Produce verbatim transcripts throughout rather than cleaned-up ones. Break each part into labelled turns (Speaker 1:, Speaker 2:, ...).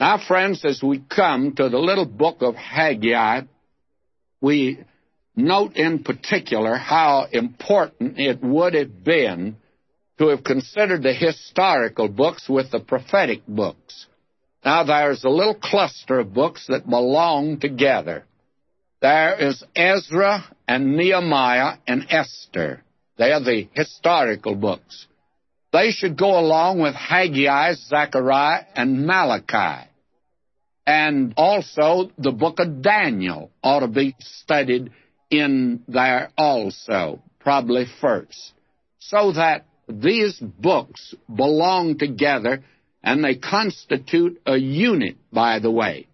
Speaker 1: Now, friends, as we come to the little book of Haggai, we note in particular how important it would have been to have considered the historical books with the prophetic books. Now, there's a little cluster of books that belong together. There is Ezra and Nehemiah and Esther. They are the historical books. They should go along with Haggai, Zechariah, and Malachi. And also the book of Daniel ought to be studied in there also, probably first, so that these books belong together, and they constitute a unit, by the way.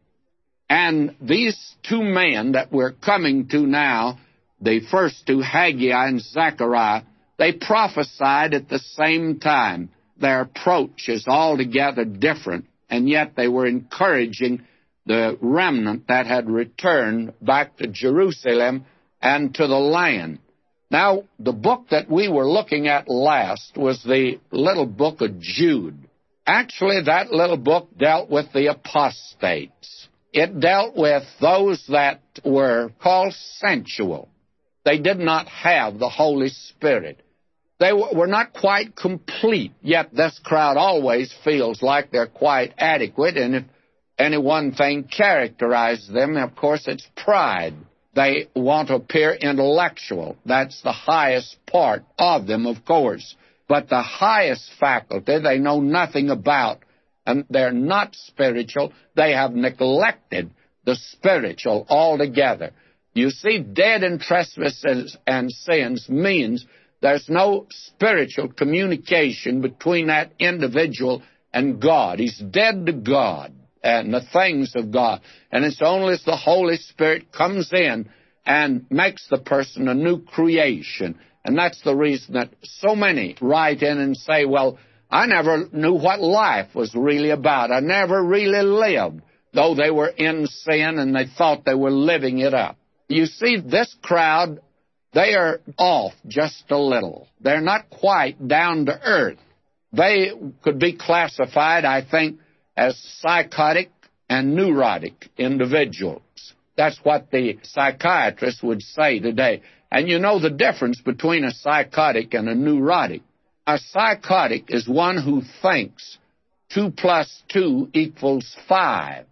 Speaker 1: And these two men that we're coming to now, the first two, Haggai and Zechariah, they prophesied at the same time. Their approach is altogether different, and yet they were encouraging the remnant that had returned back to Jerusalem and to the land. Now, the book that we were looking at last was the little book of Jude. Actually, that little book dealt with the apostates. It dealt with those that were called sensual. They did not have the Holy Spirit. They were not quite complete, yet this crowd always feels like they're quite adequate, and if any one thing characterizes them, of course, it's pride. They want to appear intellectual. That's the highest part of them, of course. But the highest faculty they know nothing about, and they're not spiritual. They have neglected the spiritual altogether. You see, dead in trespasses and sins means there's no spiritual communication between that individual and God. He's dead to God and the things of God. And it's only as the Holy Spirit comes in and makes the person a new creation. And that's the reason that so many write in and say, well, I never knew what life was really about. I never really lived, though they were in sin and they thought they were living it up. You see, this crowd, they are off just a little. They're not quite down to earth. They could be classified, I think, as psychotic and neurotic individuals. That's what the psychiatrists would say today. And you know the difference between a psychotic and a neurotic. A psychotic is one who thinks two plus two equals five.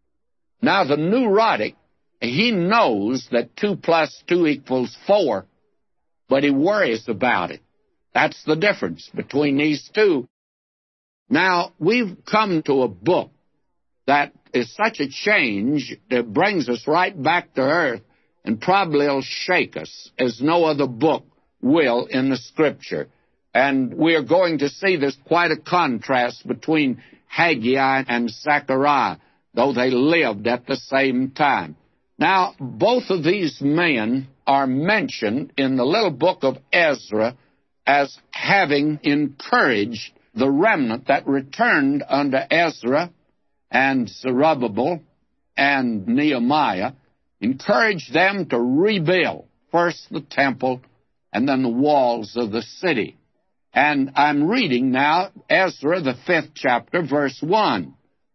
Speaker 1: Now, the neurotic, he knows that two plus two equals four, but he worries about it. That's the difference between these two. Now, we've come to a book that is such a change that brings us right back to earth and probably will shake us as no other book will in the Scripture. And we are going to see there's quite a contrast between Haggai and Zechariah, though they lived at the same time. Now, both of these men are mentioned in the little book of Ezra as having encouraged the remnant that returned under Ezra and Zerubbabel and Nehemiah, encouraged them to rebuild first the temple and then the walls of the city. And I'm reading now Ezra, the fifth chapter, verse one.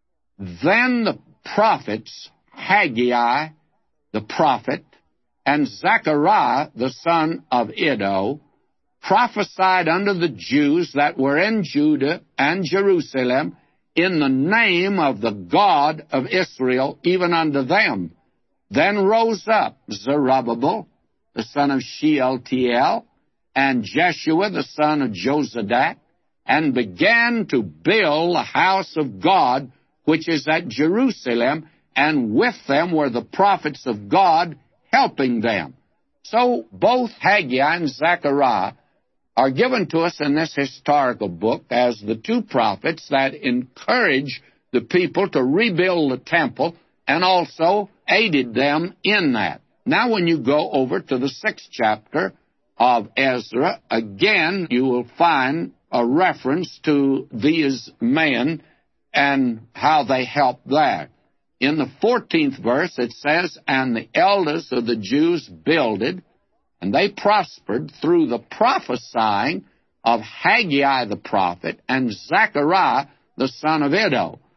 Speaker 1: Then the prophets, Haggai, the prophet, and Zechariah, the son of Iddo, prophesied unto the Jews that were in Judah and Jerusalem in the name of the God of Israel, even unto them. Then rose up Zerubbabel, the son of Shealtiel, and Jeshua, the son of Jozadak, and began to build the house of God, which is at Jerusalem, and with them were the prophets of God helping them. So both Haggai and Zechariah are given to us in this historical book as the two prophets that encourage the people to rebuild the temple and also aided them in that. Now, when you go over to the sixth chapter of Ezra, again, you will find a reference to these men and how they helped there. In the fourteenth verse, it says, And the elders of the Jews builded, and they prospered through the prophesying of Haggai the prophet and Zechariah the son of Iddo.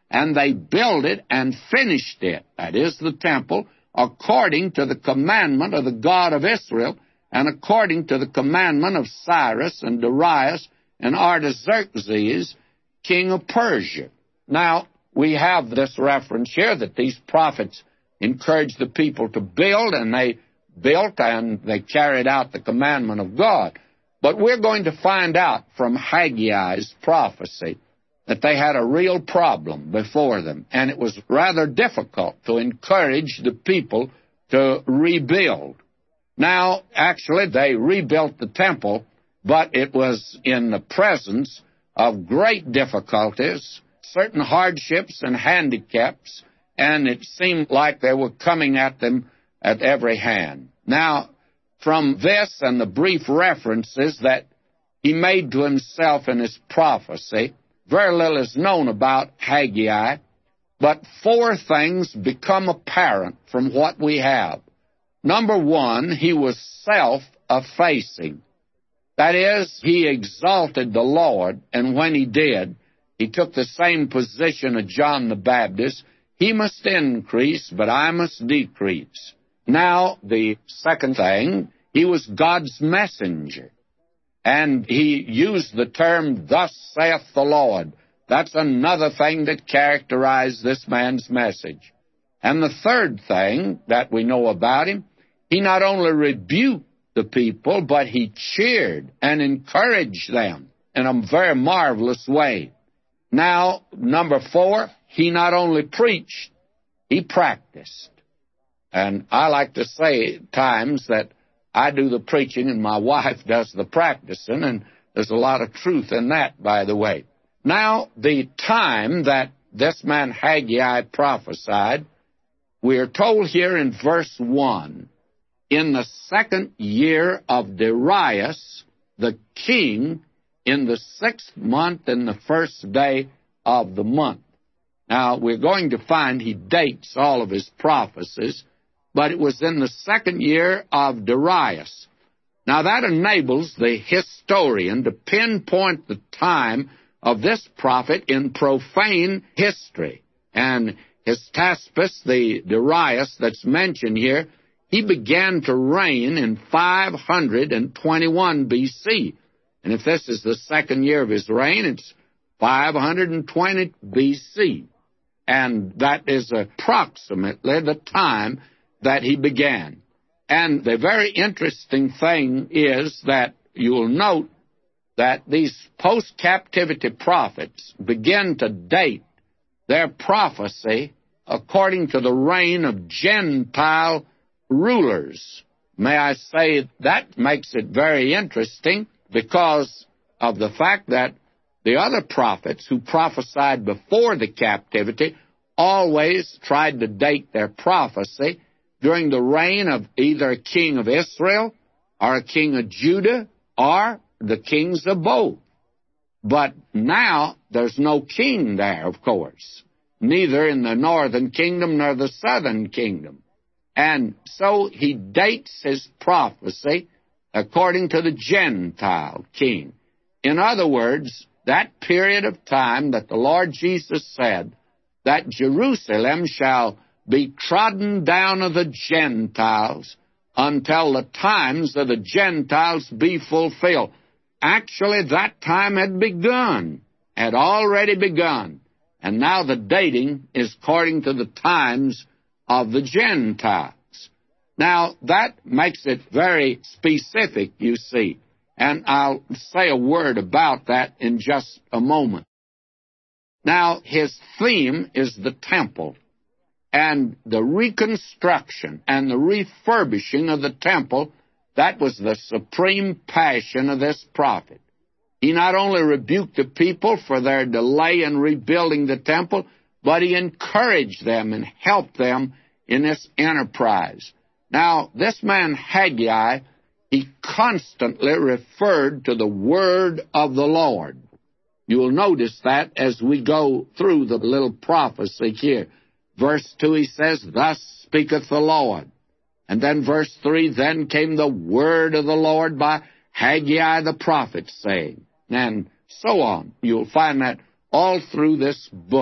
Speaker 1: and they built it and finished it, that is the temple, according to the commandment of the God of Israel, and according to the commandment of Cyrus and Darius and Artaxerxes, king of Persia. Now, we have this reference here that these prophets encouraged the people to build, and they built and they carried out the commandment of God. But we're going to find out from Haggai's prophecy that they had a real problem before them, and it was rather difficult to encourage the people to rebuild. Now, actually, they rebuilt the temple, but it was in the presence of great difficulties, certain hardships and handicaps, and it seemed like they were coming at them at every hand. Now, from this and the brief references that he made to himself in his prophecy, very little is known about Haggai, but four things become apparent from what we have. Number one, he was self-effacing. That is, he exalted the Lord, and when he did, he took the same position of John the Baptist. He must increase, but I must decrease. Now, the second thing, he was God's messenger. And he used the term, thus saith the Lord. That's another thing that characterized this man's message. And the third thing that we know about him, he not only rebuked the people, but he cheered and encouraged them in a very marvelous way. Now, number four, he not only preached, he practiced. And I like to say at times that I do the preaching and my wife does the practicing, and there's a lot of truth in that, by the way. Now, the time that this man Haggai prophesied, we are told here in verse one, in the second year of Darius, the king, in the sixth month and the first day of the month. Now, we're going to find he dates all of his prophecies, but it was in the second year of Darius. Now, that enables the historian to pinpoint the time of this prophet in profane history. And Hystaspas, the Darius that's mentioned here, he began to reign in five hundred twenty-one B C. And if this is the second year of his reign, it's five hundred twenty B C. And that is approximately the time that he began. And the very interesting thing is that you'll note that these post-captivity prophets begin to date their prophecy according to the reign of Gentile rulers. May I say that makes it very interesting because of the fact that the other prophets who prophesied before the captivity always tried to date their prophecy during the reign of either a king of Israel or a king of Judah or the kings of both. But now there's no king there, of course, neither in the northern kingdom nor the southern kingdom. And so he dates his prophecy according to the Gentile king. In other words, that period of time that the Lord Jesus said that Jerusalem shall be trodden down of the Gentiles until the times of the Gentiles be fulfilled. Actually, that time had begun, had already begun, and now the dating is according to the times of the Gentiles. Now, that makes it very specific, you see, and I'll say a word about that in just a moment. Now, his theme is the temple, and the reconstruction and the refurbishing of the temple. That was the supreme passion of this prophet. He not only rebuked the people for their delay in rebuilding the temple, but he encouraged them and helped them in this enterprise. Now, this man Haggai, he constantly referred to the word of the Lord. You will notice that as we go through the little prophecy here. Verse two, he says, thus speaketh the Lord. And then verse three, then came the word of the Lord by Haggai the prophet, saying, and so on. You'll find that all through this book.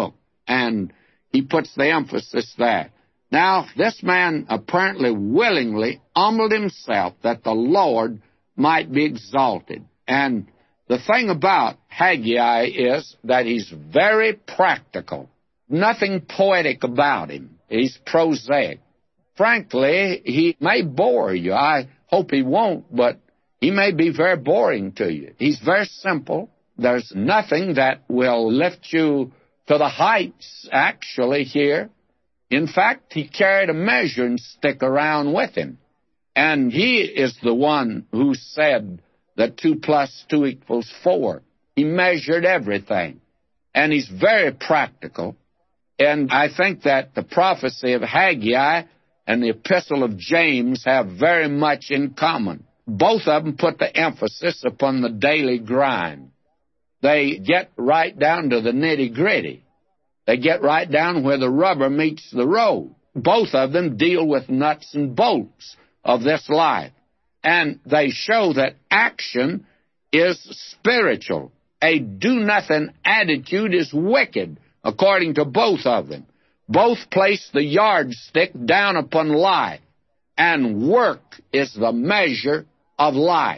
Speaker 1: And he puts the emphasis there. Now, this man apparently willingly humbled himself that the Lord might be exalted. And the thing about Haggai is that he's very practical. Nothing poetic about him. He's prosaic. Frankly, he may bore you. I hope he won't, but he may be very boring to you. He's very simple. There's nothing that will lift you to the heights, actually, here. In fact, he carried a measuring stick around with him. And he is the one who said that two plus two equals four. He measured everything. And he's very practical. And I think that the prophecy of Haggai and the epistle of James have very much in common. Both of them put the emphasis upon the daily grind. They get right down to the nitty-gritty. They get right down where the rubber meets the road. Both of them deal with nuts and bolts of this life. And they show that action is spiritual. A do-nothing attitude is wicked, according to both of them. Both place the yardstick down upon life, and work is the measure of life.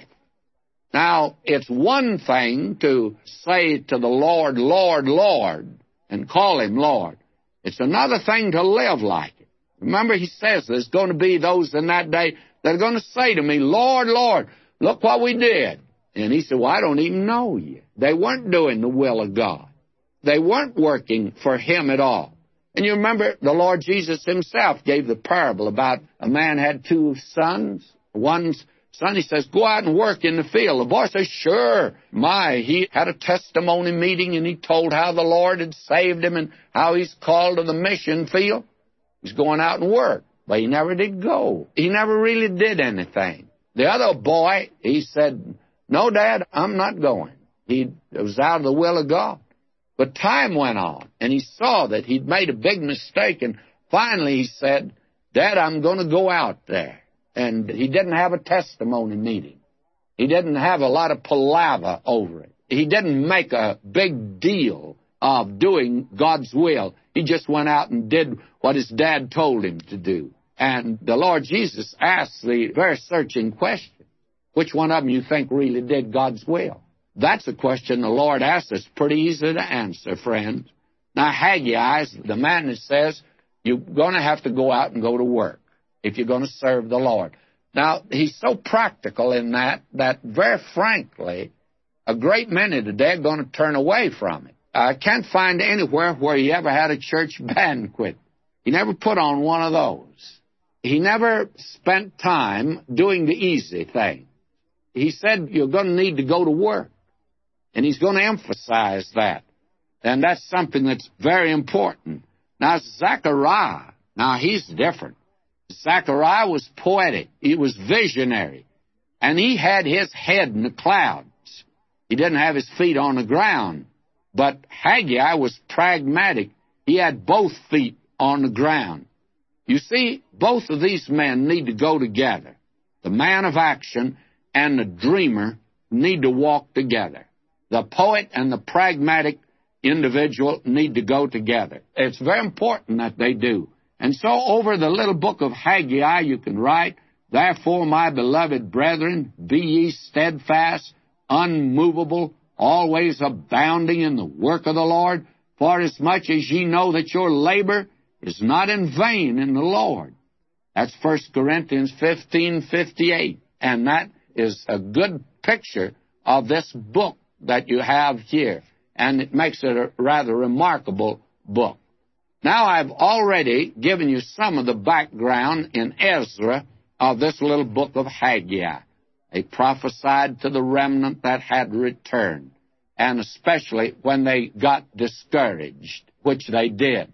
Speaker 1: Now, it's one thing to say to the Lord, Lord, Lord, and call him Lord. It's another thing to live like it. Remember, he says there's going to be those in that day that are going to say to me, Lord, Lord, look what we did. And he said, well, I don't even know you. They weren't doing the will of God. They weren't working for him at all. And you remember the Lord Jesus himself gave the parable about a man had two sons. One's son, he says, go out and work in the field. The boy says, sure. My, he had a testimony meeting, and he told how the Lord had saved him and how he's called to the mission field. He's going out and work. But he never did go. He never really did anything. The other boy, he said, no, Dad, I'm not going. He was out of the will of God. But time went on, and he saw that he'd made a big mistake, and finally he said, Dad, I'm going to go out there. And he didn't have a testimony meeting. He didn't have a lot of palaver over it. He didn't make a big deal of doing God's will. He just went out and did what his dad told him to do. And the Lord Jesus asked the very searching question, which one of them you think really did God's will? That's a question the Lord asks. It's pretty easy to answer, friends. Now, Haggai is the man that says you're going to have to go out and go to work if you're going to serve the Lord. Now, he's so practical in that, that very frankly, a great many today are going to turn away from it. I can't find anywhere where he ever had a church banquet. He never put on one of those. He never spent time doing the easy thing. He said you're going to need to go to work, and he's going to emphasize that. And that's something that's very important. Now, Zechariah, now he's different. Zechariah was poetic. He was visionary. And he had his head in the clouds. He didn't have his feet on the ground. But Haggai was pragmatic. He had both feet on the ground. You see, both of these men need to go together. The man of action and the dreamer need to walk together. The poet and the pragmatic individual need to go together. It's very important that they do. And so over the little book of Haggai, you can write, Therefore, my beloved brethren, be ye steadfast, unmovable, always abounding in the work of the Lord, for as much as ye know that your labor is not in vain in the Lord. That's First Corinthians fifteen fifty-eight. And that is a good picture of this book that you have here. And it makes it a rather remarkable book. Now, I've already given you some of the background in Ezra of this little book of Haggai. They prophesied to the remnant that had returned, and especially when they got discouraged, which they did.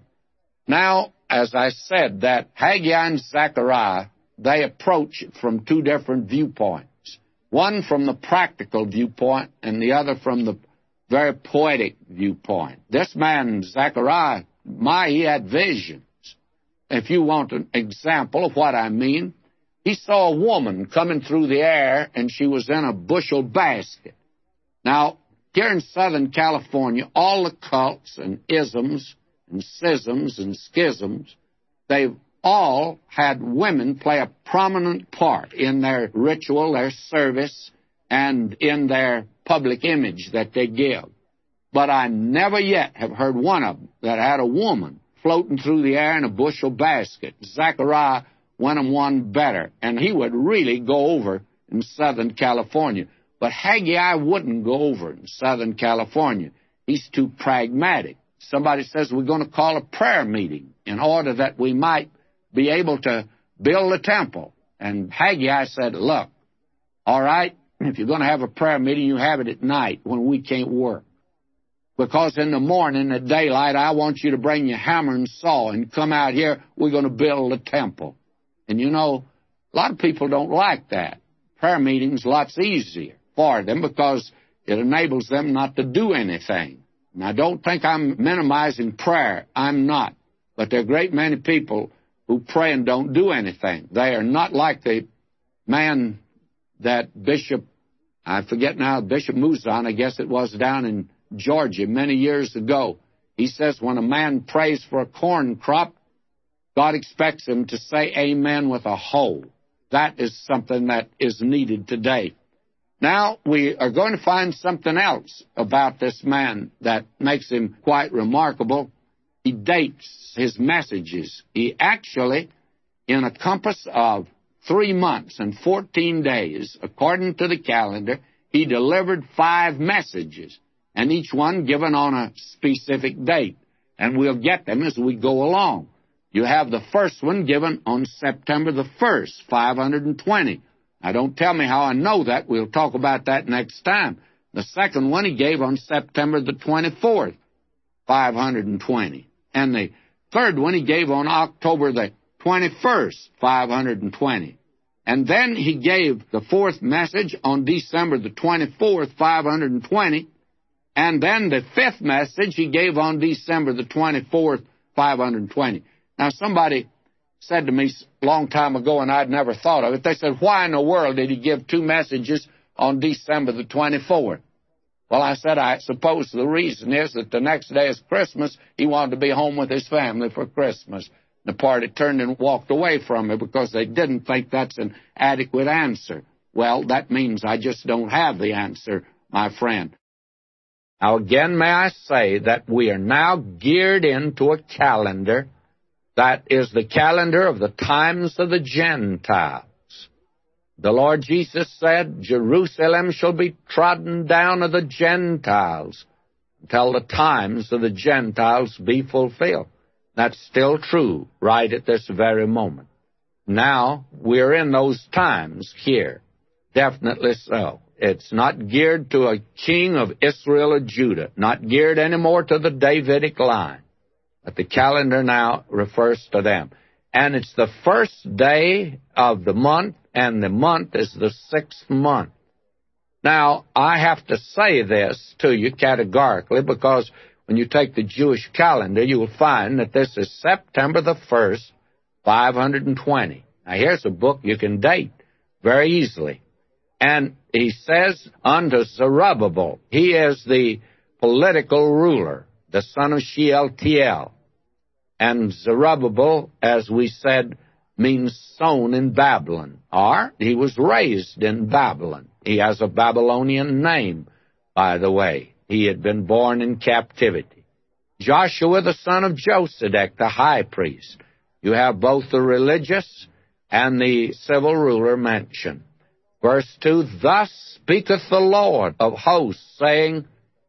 Speaker 1: Now, as I said, that Haggai and Zechariah, they approach it from two different viewpoints. One from the practical viewpoint, and the other from the very poetic viewpoint. This man, Zechariah, my, he had visions. If you want an example of what I mean, he saw a woman coming through the air, and she was in a bushel basket. Now, here in Southern California, all the cults and isms and schisms and schisms, they've all had women play a prominent part in their ritual, their service, and in their public image that they give. But I never yet have heard one of them that had a woman floating through the air in a bushel basket. Zechariah went him one better, and he would really go over in Southern California. But Haggai wouldn't go over in Southern California. He's too pragmatic. Somebody says we're going to call a prayer meeting in order that we might be able to build a temple. And Haggai said, look, all right, if you're going to have a prayer meeting, you have it at night when we can't work. Because in the morning, at daylight, I want you to bring your hammer and saw and come out here. We're going to build a temple. And you know, a lot of people don't like that. Prayer meetings lots easier for them because it enables them not to do anything. And I don't think I'm minimizing prayer. I'm not. But there are a great many people who pray and don't do anything. They are not like the man that Bishop, I forget now, Bishop Muzan, I guess it was, down in Georgia many years ago. He says when a man prays for a corn crop, God expects him to say amen with a hoe. That is something that is needed today. Now, we are going to find something else about this man that makes him quite remarkable. He dates his messages. He actually, in a compass of three months and fourteen days, according to the calendar, he delivered five messages, and each one given on a specific date. And we'll get them as we go along. You have the first one given on September the first, five hundred twenty. Now, don't tell me how I know that. We'll talk about that next time. The second one he gave on September the twenty-fourth, five hundred twenty. And the third one he gave on October the twenty-first, five hundred twenty. And then he gave the fourth message on December the twenty-fourth, five hundred twenty. And then the fifth message he gave on December the twenty-fourth, five hundred twenty. Now, somebody said to me a long time ago, and I'd never thought of it, they said, why in the world did he give two messages on December the twenty-fourth? Well, I said, I suppose the reason is that the next day is Christmas. He wanted to be home with his family for Christmas. The party turned and walked away from him because they didn't think that's an adequate answer. Well, that means I just don't have the answer, my friend. Now, again, may I say that we are now geared into a calendar that is the calendar of the times of the Gentiles. The Lord Jesus said, Jerusalem shall be trodden down of the Gentiles until the times of the Gentiles be fulfilled. That's still true right at this very moment. Now, we're in those times here. Definitely so. It's not geared to a king of Israel or Judah, not geared anymore to the Davidic line. But the calendar now refers to them. And it's the first day of the month, and the month is the sixth month. Now, I have to say this to you categorically because when you take the Jewish calendar, you will find that this is September the first, five hundred twenty. Now, here's a book you can date very easily. And he says unto Zerubbabel, he is the political ruler, the son of Shealtiel. And Zerubbabel, as we said, means sown in Babylon, or he was raised in Babylon. He has a Babylonian name, by the way. He had been born in captivity. Joshua, the son of Josedek, the high priest. You have both the religious and the civil ruler mentioned. Verse two, thus speaketh the Lord of hosts, saying,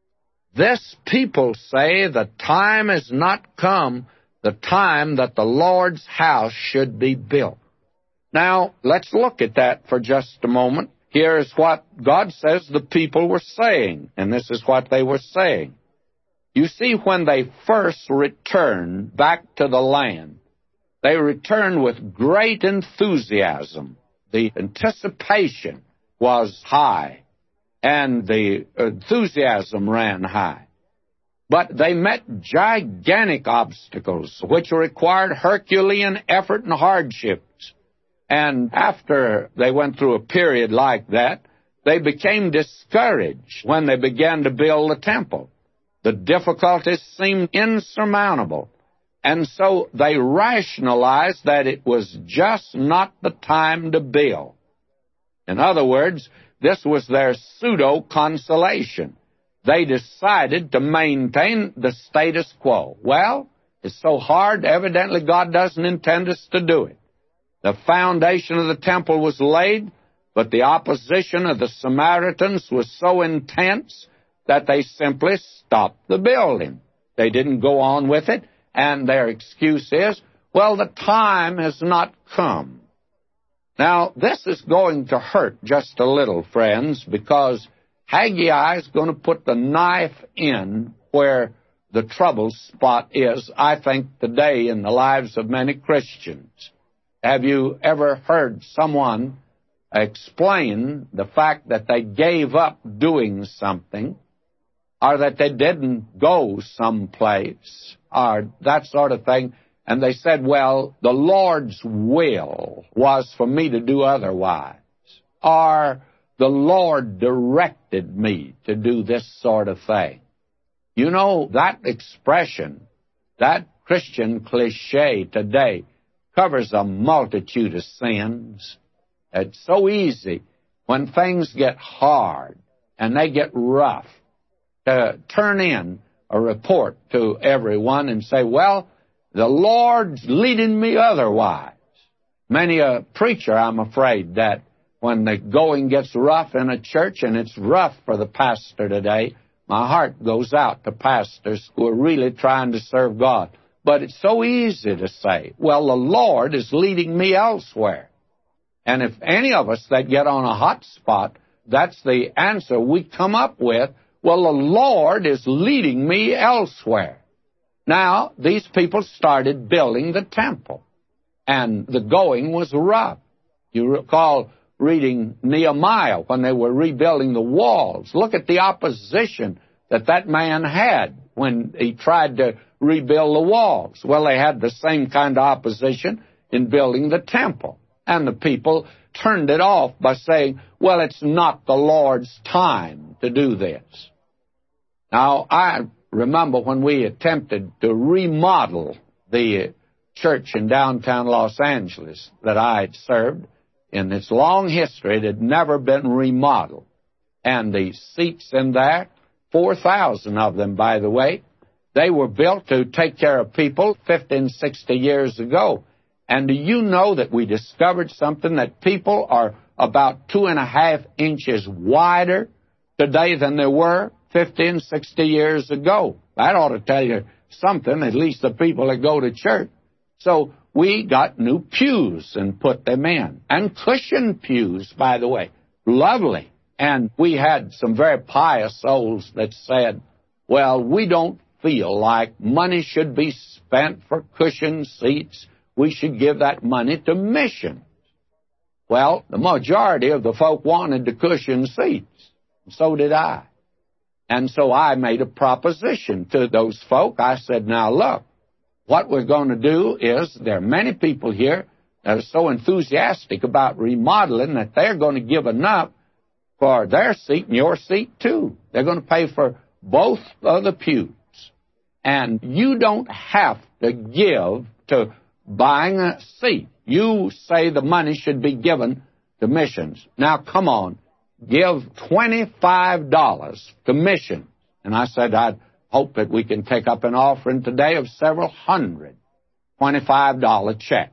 Speaker 1: this people say the time is not come, the time that the Lord's house should be built. Now, let's look at that for just a moment. Here's what God says the people were saying, and this is what they were saying. You see, when they first returned back to the land, they returned with great enthusiasm. The anticipation was high, and the enthusiasm ran high. But they met gigantic obstacles, which required Herculean effort and hardships. And after they went through a period like that, they became discouraged when they began to build the temple. The difficulties seemed insurmountable. And so they rationalized that it was just not the time to build. In other words, this was their pseudo-consolation. They decided to maintain the status quo. Well, it's so hard, evidently God doesn't intend us to do it. The foundation of the temple was laid, but the opposition of the Samaritans was so intense that they simply stopped the building. They didn't go on with it, and their excuse is, well, the time has not come. Now, this is going to hurt just a little, friends, because Haggai is going to put the knife in where the trouble spot is, I think, today in the lives of many Christians. Have you ever heard someone explain the fact that they gave up doing something, or that they didn't go someplace, or that sort of thing, and they said, well, the Lord's will was for me to do otherwise, or the Lord directed me to do this sort of thing. You know, that expression, that Christian cliche today, covers a multitude of sins. It's so easy when things get hard and they get rough to turn in a report to everyone and say, well, the Lord's leading me otherwise. Many a preacher, I'm afraid, that when the going gets rough in a church, and it's rough for the pastor today, my heart goes out to pastors who are really trying to serve God. But it's so easy to say, well, the Lord is leading me elsewhere. And if any of us that get on a hot spot, that's the answer we come up with, well, the Lord is leading me elsewhere. Now, these people started building the temple, and the going was rough. You recall reading Nehemiah when they were rebuilding the walls. Look at the opposition that that man had when he tried to rebuild the walls. Well, they had the same kind of opposition in building the temple. And the people turned it off by saying, well, it's not the Lord's time to do this. Now, I remember when we attempted to remodel the church in downtown Los Angeles that I had served. In its long history, it had never been remodeled. And the seats in there, four thousand of them, by the way, they were built to take care of people fifty and sixty years ago. And do you know that we discovered something, that people are about two and a half inches wider today than they were fifty and sixty years ago? That ought to tell you something, at least the people that go to church. So we got new pews and put them in. And cushioned pews, by the way. Lovely. And we had some very pious souls that said, well, we don't feel like money should be spent for cushioned seats. We should give that money to missions. Well, the majority of the folk wanted the cushioned seats. So did I. And so I made a proposition to those folk. I said, now look, what we're going to do is there are many people here that are so enthusiastic about remodeling that they're going to give enough for their seat and your seat too. They're going to pay for both of the pews. And you don't have to give to buying a seat. You say the money should be given to missions. Now, come on, give twenty-five dollars to missions. And I said, I'd hope that we can take up an offering today of several hundred twenty-five dollar checks.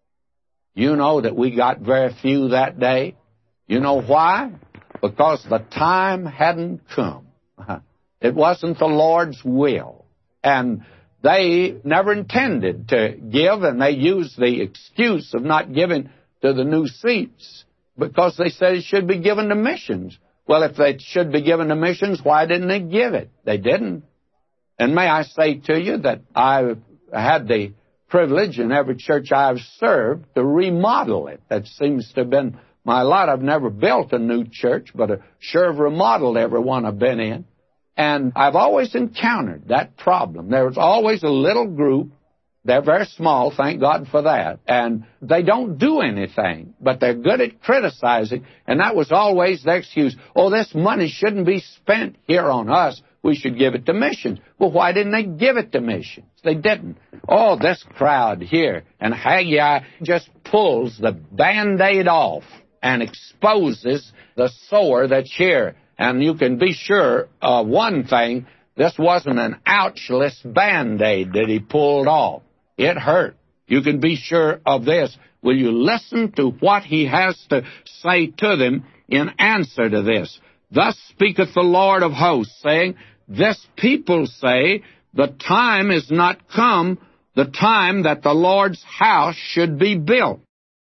Speaker 1: You know that we got very few that day. You know why? Because the time hadn't come. It wasn't the Lord's will. And they never intended to give, and they used the excuse of not giving to the new seats because they said it should be given to missions. Well, if they should be given to missions, why didn't they give it? They didn't. And may I say to you that I've had the privilege in every church I've served to remodel it. That seems to have been my lot. I've never built a new church, but I sure have remodeled every one I've been in. And I've always encountered that problem. There's always a little group. They're very small, thank God for that. And they don't do anything, but they're good at criticizing. And that was always their excuse. Oh, this money shouldn't be spent here on us. we should give it to missions. Well, why didn't they give it to missions? They didn't. Oh, this crowd here. And Haggai just pulls the Band-Aid off and exposes the sore that's here. And you can be sure of one thing, this wasn't an ouchless Band-Aid that he pulled off. It hurt. You can be sure of this. Will you listen to what he has to say to them in answer to this? Thus speaketh the Lord of hosts, saying, this people say, the time is not come, the time that the Lord's house should be built.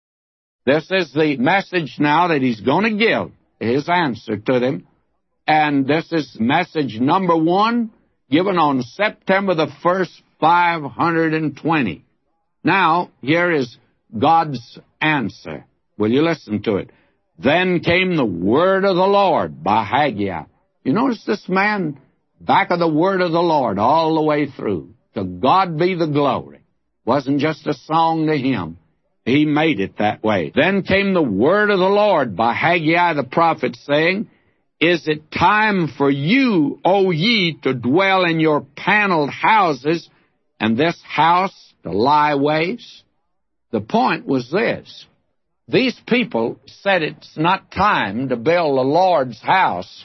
Speaker 1: This is the message now that he's going to give, his answer to them. And this is message number one, given on September the first, five hundred twenty. Now, here is God's answer. Will you listen to it? Then came the word of the Lord by Haggai. You notice this man back of the word of the Lord all the way through. To God be the glory. Wasn't just a song to him. He made it that way. Then came the word of the Lord by Haggai the prophet, saying, is it time for you, O ye, to dwell in your paneled houses, and this house to lie waste? The point was this. These people said it's not time to build the Lord's house,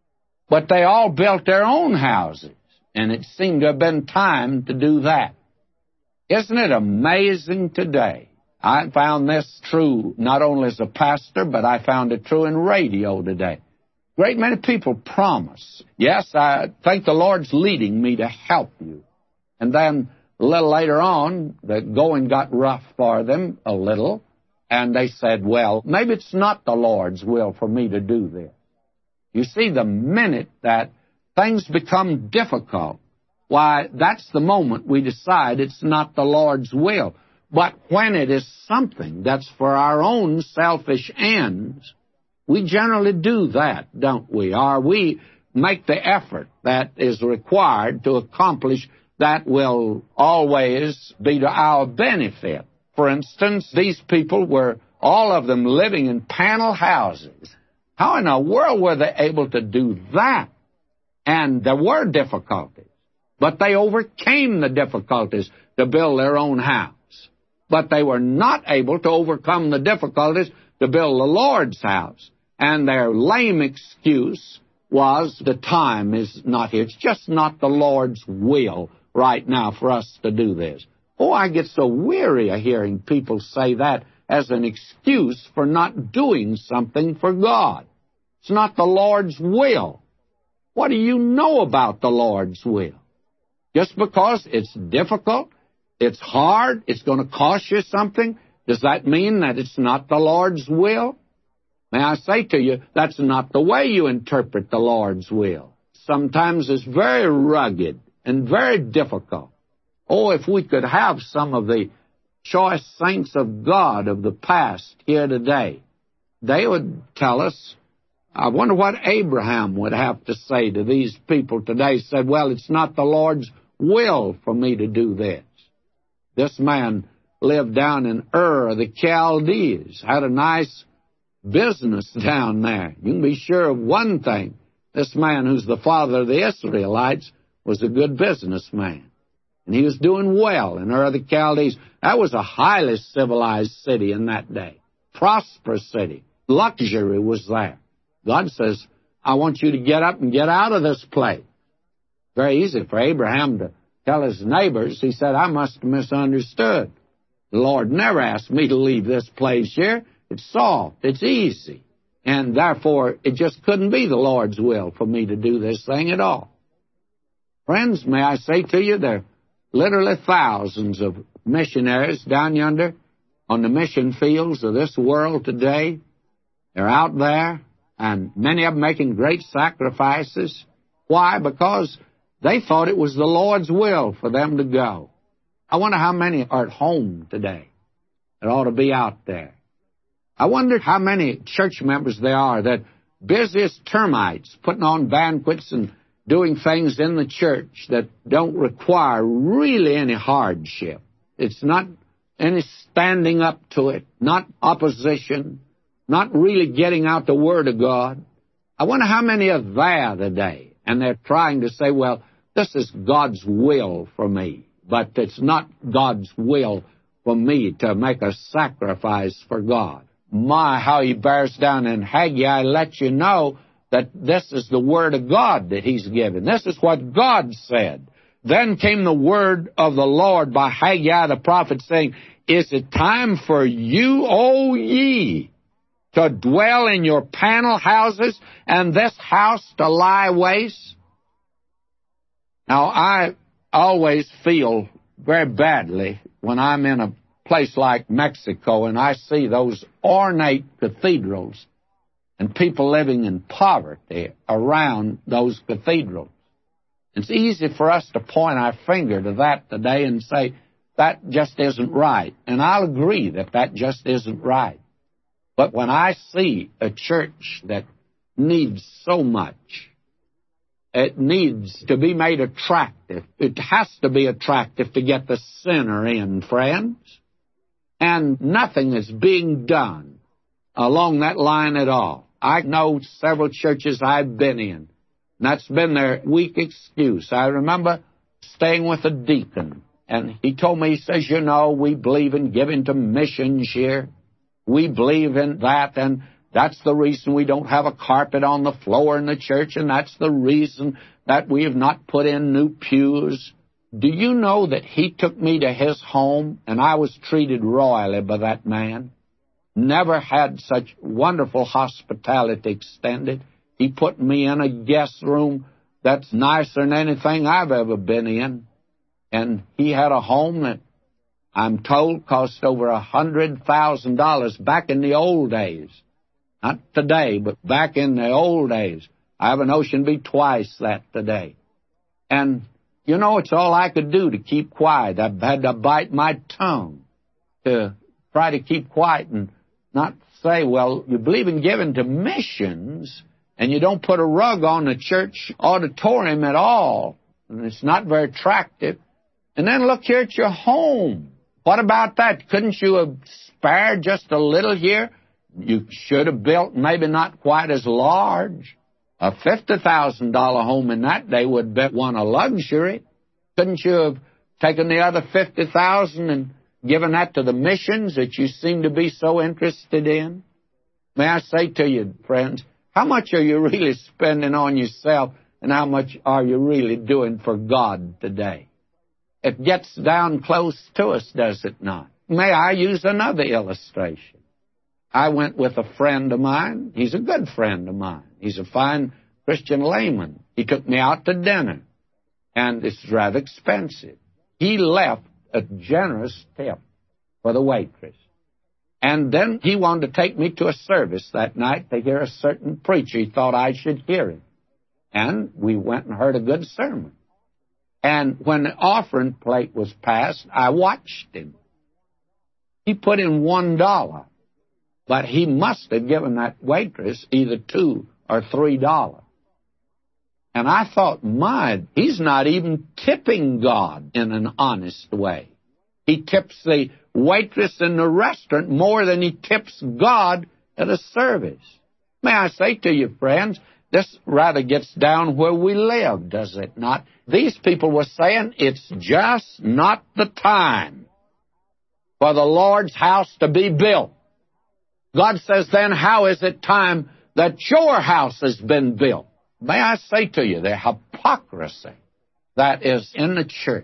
Speaker 1: but they all built their own houses, and it seemed to have been time to do that. Isn't it amazing today? I found this true not only as a pastor, but I found it true in radio today. Great many people promise, yes, I think the Lord's leading me to help you. And then a little later on, the going got rough for them a little, and they said, well, maybe it's not the Lord's will for me to do this. You see, the minute that things become difficult, why, that's the moment we decide it's not the Lord's will. But when it is something that's for our own selfish ends, we generally do that, don't we? Or we make the effort that is required to accomplish that will always be to our benefit. For instance, these people were, all of them, living in panel houses. How in the world were they able to do that? And there were difficulties, but they overcame the difficulties to build their own house. But they were not able to overcome the difficulties to build the Lord's house. And their lame excuse was, the time is not here. It's just not the Lord's will right now for us to do this. Oh, I get so weary of hearing people say that as an excuse for not doing something for God. It's not the Lord's will. What do you know about the Lord's will? Just because it's difficult, it's hard, it's going to cost you something, does that mean that it's not the Lord's will? May I say to you, that's not the way you interpret the Lord's will. Sometimes it's very rugged and very difficult. Oh, if we could have some of the choice saints of God of the past here today, they would tell us, I wonder what Abraham would have to say to these people today. He said, well, it's not the Lord's will for me to do this. This man lived down in Ur of the Chaldees, had a nice business down there. You can be sure of one thing. This man, who's the father of the Israelites, was a good businessman. And he was doing well in Ur of the Chaldees. That was a highly civilized city in that day. Prosperous city. Luxury was there. God says, I want you to get up and get out of this place. Very easy for Abraham to tell his neighbors. He said, I must have misunderstood. The Lord never asked me to leave this place here. It's soft. It's easy. And therefore, it just couldn't be the Lord's will for me to do this thing at all. Friends, may I say to you, there are literally thousands of missionaries down yonder on the mission fields of this world today. They're out there, and many of them making great sacrifices. Why? Because they thought it was the Lord's will for them to go. I wonder how many are at home today that ought to be out there. I wonder how many church members there are that busy as termites, putting on banquets and doing things in the church that don't require really any hardship. It's not any standing up to it, not opposition, not really getting out the Word of God. I wonder how many are there today And they're trying to say, well, this is God's will for me, but it's not God's will for me to make a sacrifice for God. My, how he bears down in Haggai lets you know that this is the word of God that he's given. This is what God said. Then came the word of the Lord by Haggai the prophet, saying, Is it time for you, O ye, to dwell in your panel houses, and this house to lie waste? Now, I always feel very badly when I'm in a place like Mexico and I see those ornate cathedrals and people living in poverty around those cathedrals. It's easy for us to point our finger to that today and say, that just isn't right. And I'll agree that that just isn't right. But when I see a church that needs so much, it needs to be made attractive. It has to be attractive to get the sinner in, friends. And nothing is being done along that line at all. I know several churches I've been in, and that's been their weak excuse. I remember staying with a deacon, and he told me, he says, you know, we believe in giving to missions here. We believe in that, and that's the reason we don't have a carpet on the floor in the church, and that's the reason that we have not put in new pews. Do you know that he took me to his home, and I was treated royally by that man? Never had such wonderful hospitality extended. He put me in a guest room that's nicer than anything I've ever been in. And he had a home that I'm told cost over a hundred thousand dollars back in the old days. Not today, but back in the old days. I have a notion be twice that today. And, you know, it's all I could do to keep quiet. I've had to bite my tongue to try to keep quiet and not say, well, you believe in giving to missions, and you don't put a rug on the church auditorium at all, and it's not very attractive. And then look here at your home. What about that? Couldn't you have spared just a little here? You should have built maybe not quite as large. A fifty thousand dollars home in that day would be one a luxury. Couldn't you have taken the other fifty thousand dollars and given that to the missions that you seem to be so interested in? May I say to you, friends, how much are you really spending on yourself, and how much are you really doing for God today? It gets down close to us, does it not? May I use another illustration? I went with a friend of mine. He's a good friend of mine. He's a fine Christian layman. He took me out to dinner, and it's rather expensive. He left a generous tip for the waitress. And then he wanted to take me to a service that night to hear a certain preacher. He thought I should hear him. And we went and heard a good sermon. And when the offering plate was passed, I watched him. He put in one dollar, but he must have given that waitress either two or three dollars. And I thought, my, he's not even tipping God in an honest way. He tips the waitress in the restaurant more than he tips God at a service. May I say to you, friends, this rather gets down where we live, does it not? These people were saying it's just not the time for the Lord's house to be built. God says, then how is it time that your house has been built? May I say to you, the hypocrisy that is in the church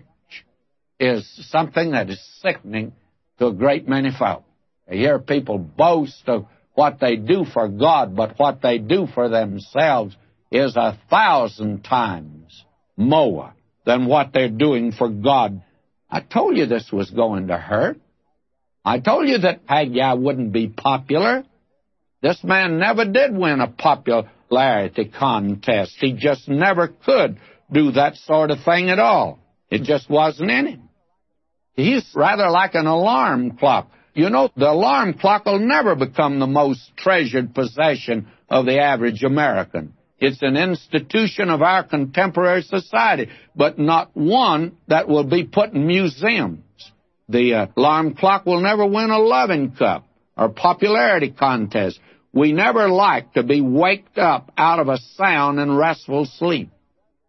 Speaker 1: is something that is sickening to a great many folk. You hear people boast of what they do for God, but what they do for themselves is a thousand times more than what they're doing for God. I told you this was going to hurt. I told you that Haggai wouldn't be popular. This man never did win a popularity contest. He just never could do that sort of thing at all. It just wasn't in him. He's rather like an alarm clock. You know, the alarm clock will never become the most treasured possession of the average American. It's an institution of our contemporary society, but not one that will be put in museums. The uh, alarm clock will never win a loving cup or popularity contest. We never like to be waked up out of a sound and restful sleep.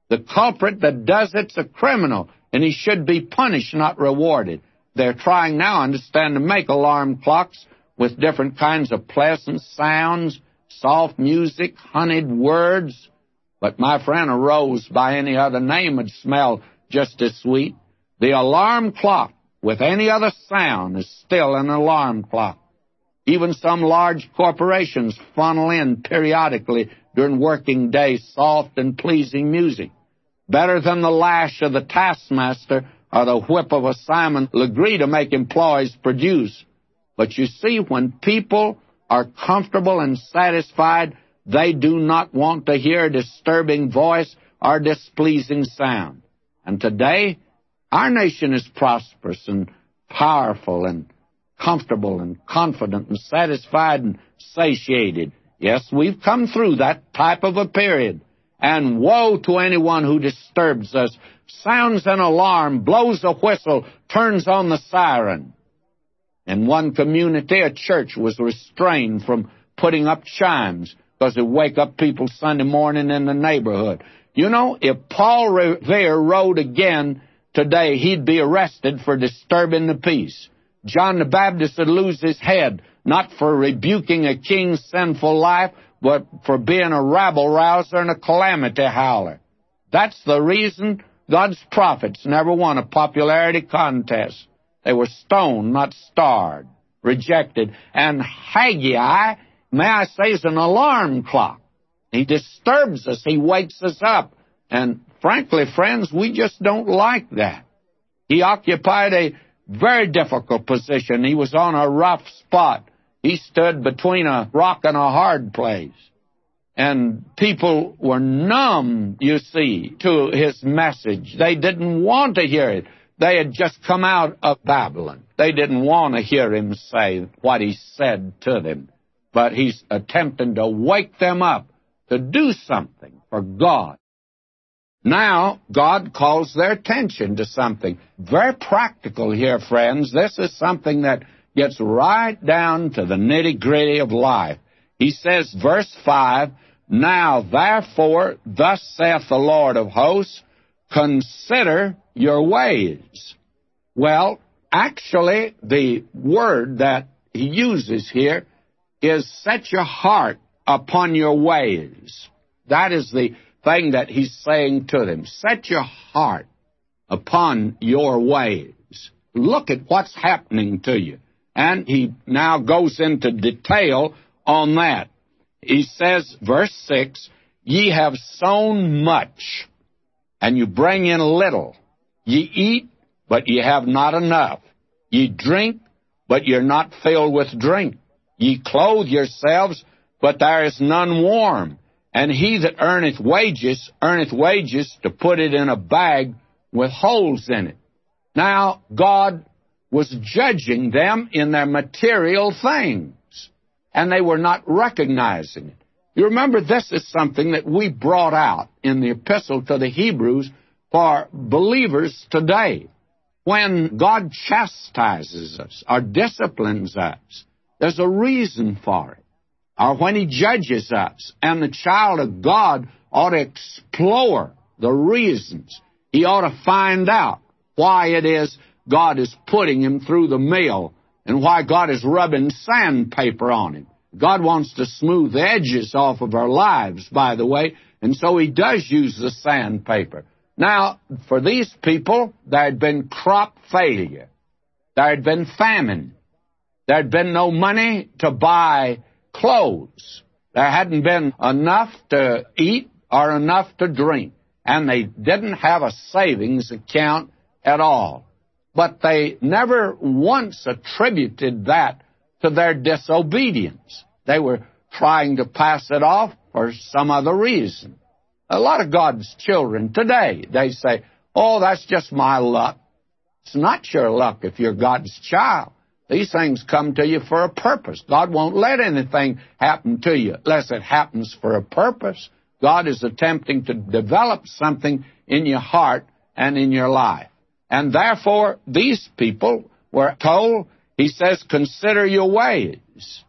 Speaker 1: The culprit that does it's a criminal, and he should be punished, not rewarded. They're trying now, understand, to make alarm clocks with different kinds of pleasant sounds, soft music, honeyed words. But, my friend, a rose by any other name would smell just as sweet. The alarm clock with any other sound is still an alarm clock. Even some large corporations funnel in periodically during working days soft and pleasing music. Better than the lash of the taskmaster or the whip of a Simon Legree to make employees produce. But you see, when people are comfortable and satisfied, they do not want to hear a disturbing voice or displeasing sound. And today, our nation is prosperous and powerful and comfortable and confident and satisfied and satiated. Yes, we've come through that type of a period. And woe to anyone who disturbs us, sounds an alarm, blows a whistle, turns on the siren. In one community, a church was restrained from putting up chimes because it would wake up people Sunday morning in the neighborhood. You know, if Paul Revere rode again today, he'd be arrested for disturbing the peace. John the Baptist would lose his head, not for rebuking a king's sinful life, but for being a rabble-rouser and a calamity howler. That's the reason God's prophets never won a popularity contest. They were stoned, not starred, rejected. And Haggai, may I say, is an alarm clock. He disturbs us. He wakes us up. And frankly, friends, we just don't like that. He occupied a very difficult position. He was on a rough spot. He stood between a rock and a hard place. And people were numb, you see, to his message. They didn't want to hear it. They had just come out of Babylon. They didn't want to hear him say what he said to them. But he's attempting to wake them up to do something for God. Now, God calls their attention to something very practical here, friends. This is something that gets right down to the nitty-gritty of life. He says, verse five, now therefore, thus saith the Lord of hosts, consider your ways. Well, actually, the word that he uses here is set your heart upon your ways. That is the thing that he's saying to them. Set your heart upon your ways. Look at what's happening to you. And he now goes into detail on that. He says, verse six, ye have sown much, and you bring in little. Ye eat, but ye have not enough. Ye drink, but you're not filled with drink. Ye clothe yourselves, but there is none warm. And he that earneth wages, earneth wages to put it in a bag with holes in it. Now, God was judging them in their material things, and they were not recognizing it. You remember, this is something that we brought out in the epistle to the Hebrews for believers today. When God chastises us or disciplines us, there's a reason for it. Or when he judges us, and the child of God ought to explore the reasons. He ought to find out why it is God is putting him through the mill and why God is rubbing sandpaper on him. God wants to smooth the edges off of our lives, by the way, and so he does use the sandpaper. Now, for these people, there had been crop failure. There had been famine. There had been no money to buy clothes. There hadn't been enough to eat or enough to drink. And they didn't have a savings account at all. But they never once attributed that to their disobedience. They were trying to pass it off for some other reason. A lot of God's children today, they say, oh, that's just my luck. It's not your luck if you're God's child. These things come to you for a purpose. God won't let anything happen to you unless it happens for a purpose. God is attempting to develop something in your heart and in your life. And therefore, these people were told, he says, consider your ways,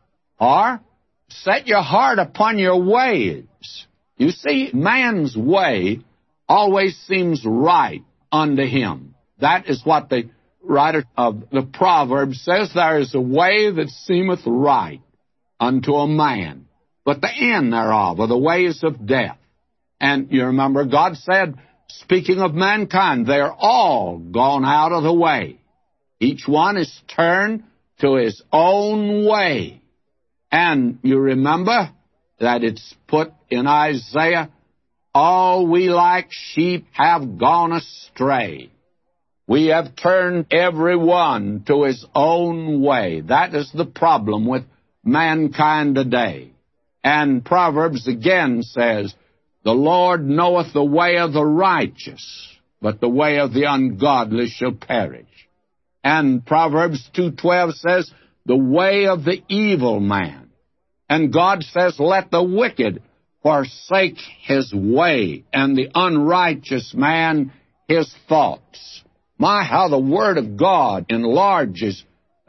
Speaker 1: or set your heart upon your ways. You see, man's way always seems right unto him. That is what the writer of the Proverbs says. There is a way that seemeth right unto a man, but the end thereof are the ways of death. And you remember God said, speaking of mankind, they're all gone out of the way. Each one is turned to his own way. And you remember that it's put in Isaiah, all we like sheep have gone astray. We have turned every one to his own way. That is the problem with mankind today. And Proverbs again says, the Lord knoweth the way of the righteous, but the way of the ungodly shall perish. And Proverbs two twelve says, the way of the evil man. And God says, let the wicked forsake his way, and the unrighteous man his thoughts. My, how the Word of God enlarges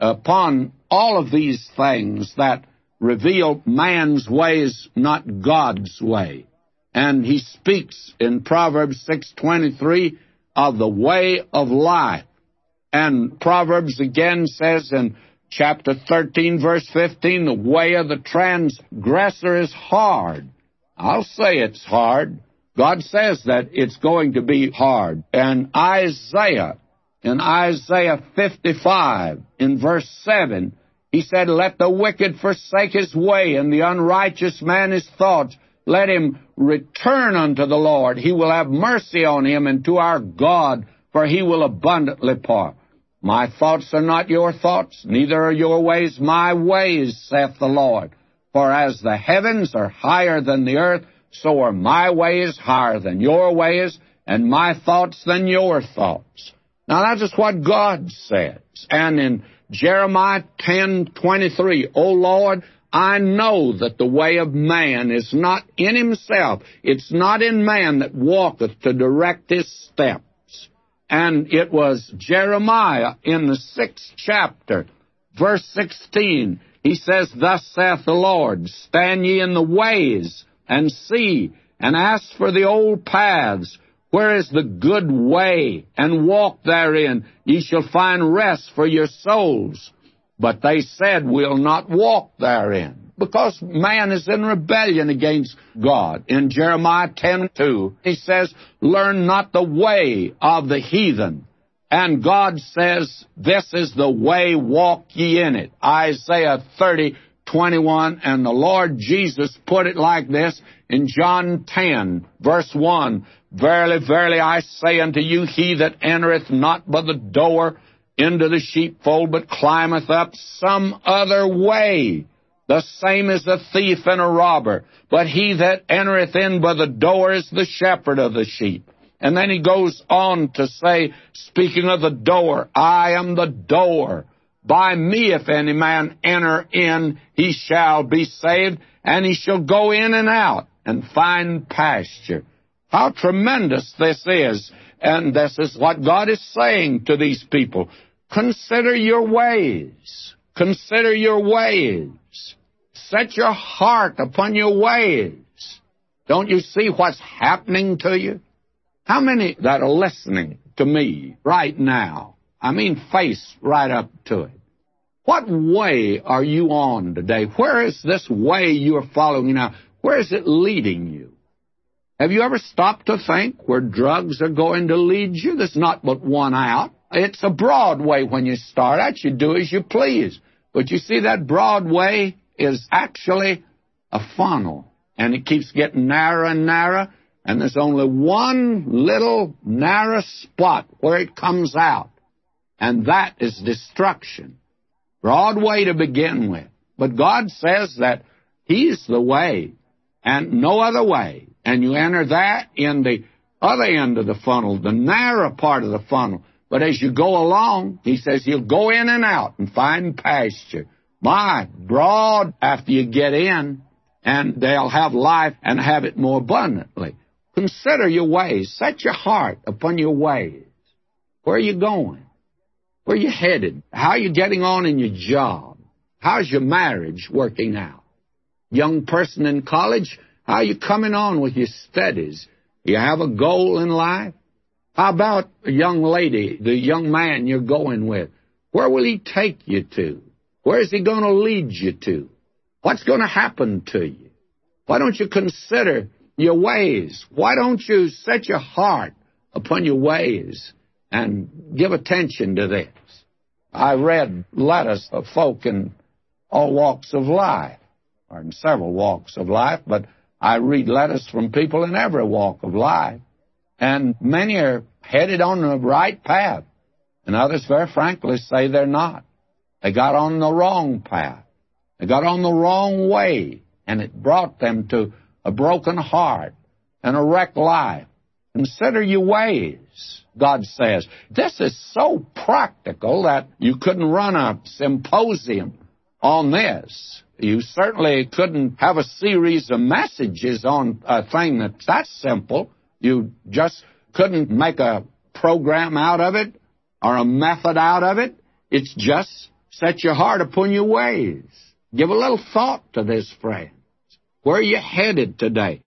Speaker 1: upon all of these things that reveal man's ways, not God's way. And he speaks in Proverbs six twenty-three of the way of life. And Proverbs again says in chapter thirteen, verse fifteen, the way of the transgressor is hard. I'll say it's hard. God says that it's going to be hard. And Isaiah, in Isaiah fifty-five, in verse seven, he said, let the wicked forsake his way, and the unrighteous man his thoughts. Let him return unto the Lord. He will have mercy on him, and to our God, for he will abundantly pardon. My thoughts are not your thoughts, neither are your ways my ways, saith the Lord. For as the heavens are higher than the earth, so are my ways higher than your ways, and my thoughts than your thoughts. Now that is what God says. And in Jeremiah ten twenty-three, O Lord, I know that the way of man is not in himself. It's not in man that walketh to direct his steps. And it was Jeremiah in the sixth chapter, verse sixteen. He says, thus saith the Lord, stand ye in the ways, and see, and ask for the old paths, where is the good way, and walk therein. Ye shall find rest for your souls. But they said, we'll not walk therein, because man is in rebellion against God. In Jeremiah ten two, he says, learn not the way of the heathen. And God says, this is the way, walk ye in it. Isaiah thirty twenty-one, and the Lord Jesus put it like this in John ten, verse one, verily, verily, I say unto you, he that entereth not by the door into the sheepfold, but climbeth up some other way, the same is a thief and a robber. But he that entereth in by the door is the shepherd of the sheep. And then he goes on to say, speaking of the door, I am the door. By me, if any man enter in, he shall be saved, and he shall go in and out and find pasture. How tremendous this is. And this is what God is saying to these people. Consider your ways. Consider your ways. Set your heart upon your ways. Don't you see what's happening to you? How many that are listening to me right now, I mean face right up to it, what way are you on today? Where is this way you are following now? Where is it leading you? Have you ever stopped to think where drugs are going to lead you? There's not but one out. It's a broad way when you start out. You do as you please. But you see, that broad way is actually a funnel, and it keeps getting narrower and narrower. And there's only one little narrow spot where it comes out, and that is destruction. Broad way to begin with. But God says that He's the way, and no other way. And you enter that in the other end of the funnel, the narrow part of the funnel. But as you go along, He says you'll go in and out and find pasture. My, broad after you get in, and they'll have life and have it more abundantly. Consider your ways. Set your heart upon your ways. Where are you going? Where are you headed? How are you getting on in your job? How's your marriage working out? Young person in college, how are you coming on with your studies? You have a goal in life? How about a young lady, the young man you're going with? Where will he take you to? Where is he going to lead you to? What's going to happen to you? Why don't you consider your ways? Why don't you set your heart upon your ways and give attention to this? I read letters of folk in all walks of life, or in several walks of life, but I read letters from people in every walk of life, and many are headed on the right path, and others, very frankly, say they're not. They got on the wrong path. They got on the wrong way, and it brought them to a broken heart and a wrecked life. Consider your ways, God says. This is so practical that you couldn't run a symposium on this. You certainly couldn't have a series of messages on a thing that's that simple. You just couldn't make a program out of it or a method out of it. It's just set your heart upon your ways. Give a little thought to this, friends. Where are you headed today?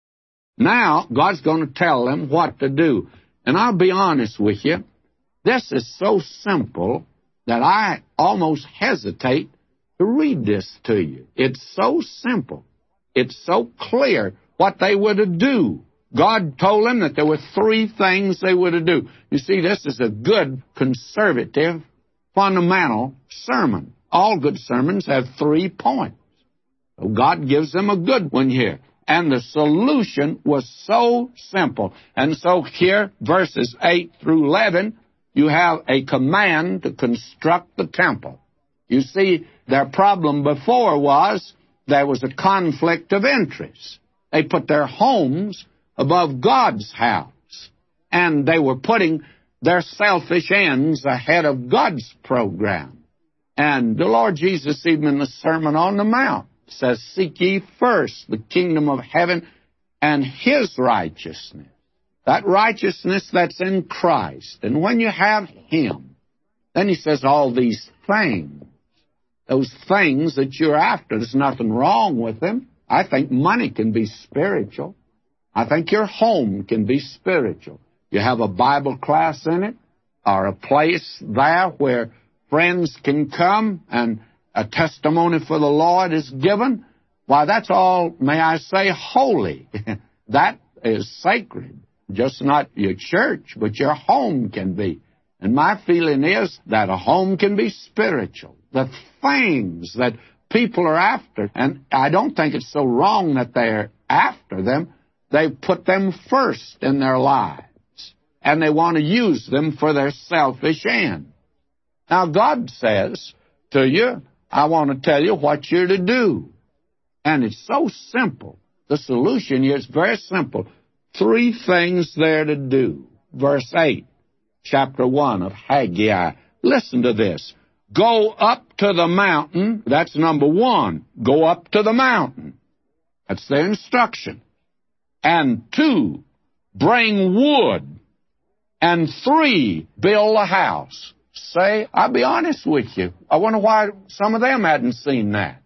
Speaker 1: Now, God's going to tell them what to do. And I'll be honest with you, this is so simple that I almost hesitate to read this to you. It's so simple. It's so clear what they were to do. God told them that there were three things they were to do. You see, this is a good, conservative, fundamental sermon. All good sermons have three points. So God gives them a good one here. And the solution was so simple. And so here, verses eight through eleven, you have a command to construct the temple. You see, their problem before was there was a conflict of interest. They put their homes above God's house, and they were putting their selfish ends ahead of God's program. And the Lord Jesus, even in the Sermon on the Mount, says, seek ye first the kingdom of heaven and His righteousness. That righteousness that's in Christ. And when you have Him, then He says all these things. Those things that you're after, there's nothing wrong with them. I think money can be spiritual. I think your home can be spiritual. You have a Bible class in it, or a place there where friends can come and a testimony for the Lord is given. Why, that's all, may I say, holy. That is sacred. Just not your church, but your home can be. And my feeling is that a home can be spiritual. The things that people are after, and I don't think it's so wrong that they're after them. They've put them first in their lives, and they want to use them for their selfish end. Now, God says to you, I want to tell you what you're to do. And it's so simple. The solution here is very simple. Three things there to do. Verse eight, chapter one of Haggai. Listen to this. Go up to the mountain. That's number one. Go up to the mountain. That's their instruction. And two, bring wood. And three, build a house. Say, I'll be honest with you. I wonder why some of them hadn't seen that.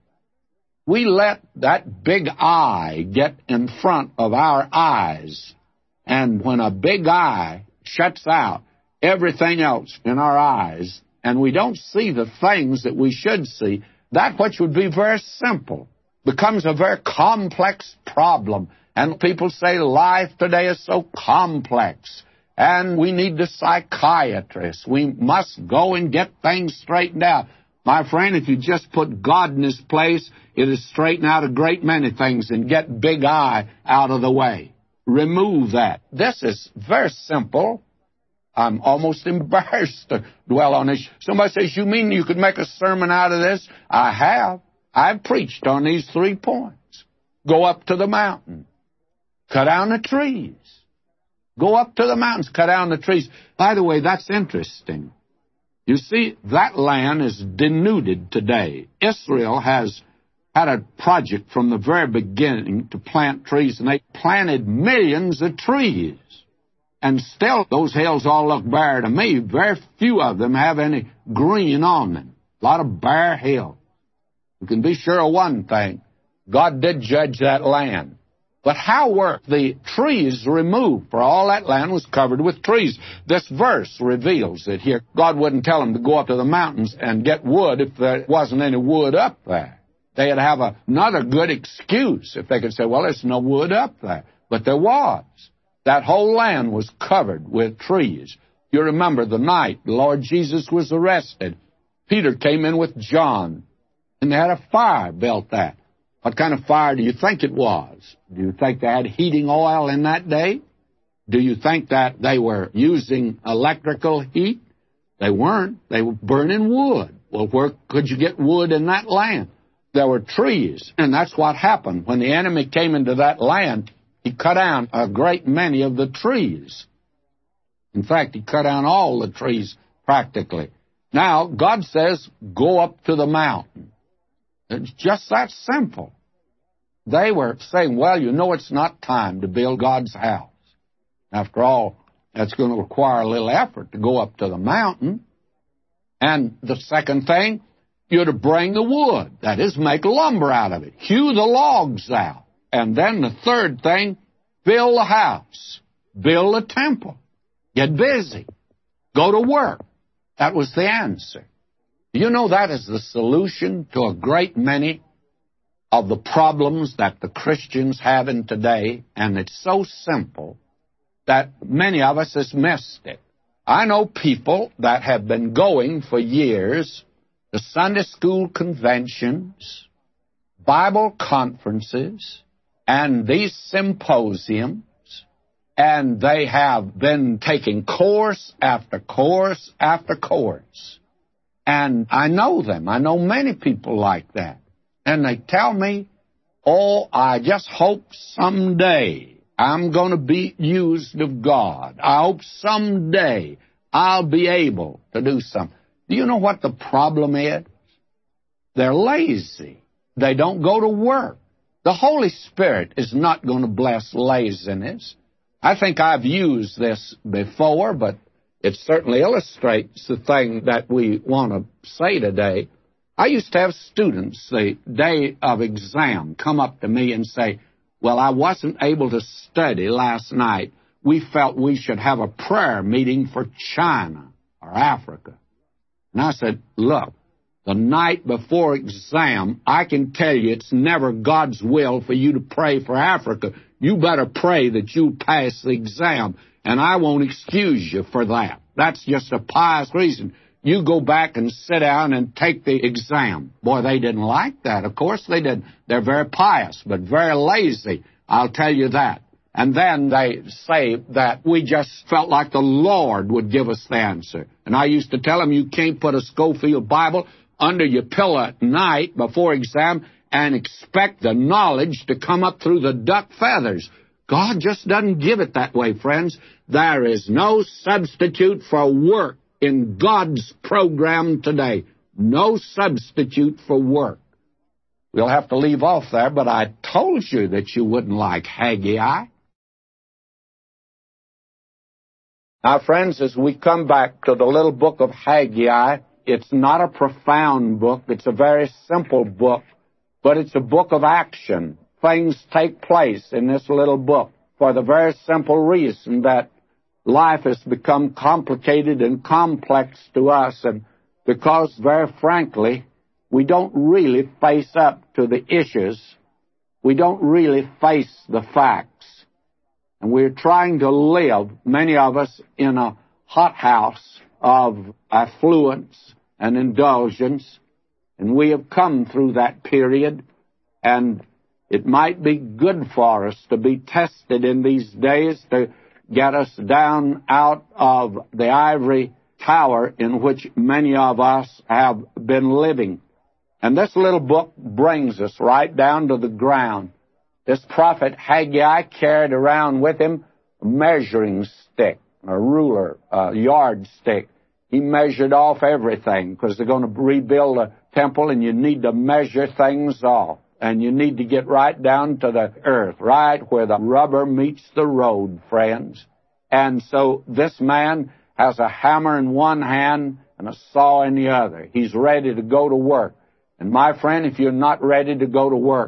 Speaker 1: We let that big eye get in front of our eyes. And when a big eye shuts out everything else in our eyes, and we don't see the things that we should see, that which would be very simple becomes a very complex problem. And people say life today is so complex. And we need the psychiatrist. We must go and get things straightened out. My friend, if you just put God in His place, it'll straighten out a great many things and get big eye out of the way. Remove that. This is very simple. I'm almost embarrassed to dwell on this. Somebody says, you mean you could make a sermon out of this? I have. I've preached on these three points. Go up to the mountain. Cut down the trees. Go up to the mountains, cut down the trees. By the way, that's interesting. You see, that land is denuded today. Israel has had a project from the very beginning to plant trees, and they planted millions of trees. And still, those hills all look bare to me. Very few of them have any green on them. A lot of bare hills. You can be sure of one thing. God did judge that land. But how were the trees removed? For all that land was covered with trees. This verse reveals it here. God wouldn't tell them to go up to the mountains and get wood if there wasn't any wood up there. They'd have a, another good excuse if they could say, well, there's no wood up there. But there was. That whole land was covered with trees. You remember the night the Lord Jesus was arrested. Peter came in with John, and they had a fire built there. What kind of fire do you think it was? Do you think they had heating oil in that day? Do you think that they were using electrical heat? They weren't. They were burning wood. Well, where could you get wood in that land? There were trees, and that's what happened. When the enemy came into that land, he cut down a great many of the trees. In fact, he cut down all the trees practically. Now, God says, go up to the mountain. It's just that simple. They were saying, well, you know it's not time to build God's house. After all, that's going to require a little effort to go up to the mountain. And the second thing, you're to bring the wood. That is, make lumber out of it. Hew the logs out. And then the third thing, build the house. Build the temple. Get busy. Go to work. That was the answer. You know that is the solution to a great many of the problems that the Christians have in today, and it's so simple that many of us has missed it. I know people that have been going for years to Sunday school conventions, Bible conferences, and these symposiums, and they have been taking course after course after course. And I know them. I know many people like that. And they tell me, oh, I just hope someday I'm going to be used of God. I hope someday I'll be able to do something. Do you know what the problem is? They're lazy. They don't go to work. The Holy Spirit is not going to bless laziness. I think I've used this before, but it certainly illustrates the thing that we want to say today. I used to have students the day of exam come up to me and say, well, I wasn't able to study last night. We felt we should have a prayer meeting for China or Africa. And I said, look, the night before exam, I can tell you it's never God's will for you to pray for Africa. You better pray that you pass the exam, and I won't excuse you for that. That's just a pious reason. You go back and sit down and take the exam. Boy, they didn't like that. Of course they didn't. They're very pious, but very lazy. I'll tell you that. And then they say that we just felt like the Lord would give us the answer. And I used to tell them, you can't put a Schofield Bible under your pillow at night before exam and expect the knowledge to come up through the duck feathers. God just doesn't give it that way, friends. There is no substitute for work in God's program today. No substitute for work. We'll have to leave off there, but I told you that you wouldn't like Haggai. Now, friends, as we come back to the little book of Haggai, it's not a profound book. It's a very simple book, but it's a book of action. Things take place in this little book for the very simple reason that life has become complicated and complex to us, and because, very frankly, we don't really face up to the issues. We don't really face the facts. And we're trying to live, many of us, in a hothouse of affluence and indulgence. And we have come through that period, and it might be good for us to be tested in these days to get us down out of the ivory tower in which many of us have been living. And this little book brings us right down to the ground. This prophet Haggai carried around with him a measuring stick, a ruler, a yardstick. He measured off everything because they're going to rebuild a temple, and you need to measure things off. And you need to get right down to the earth, right where the rubber meets the road, friends. And so this man has a hammer in one hand and a saw in the other. He's ready to go to work. And my friend, if you're not ready to go to work,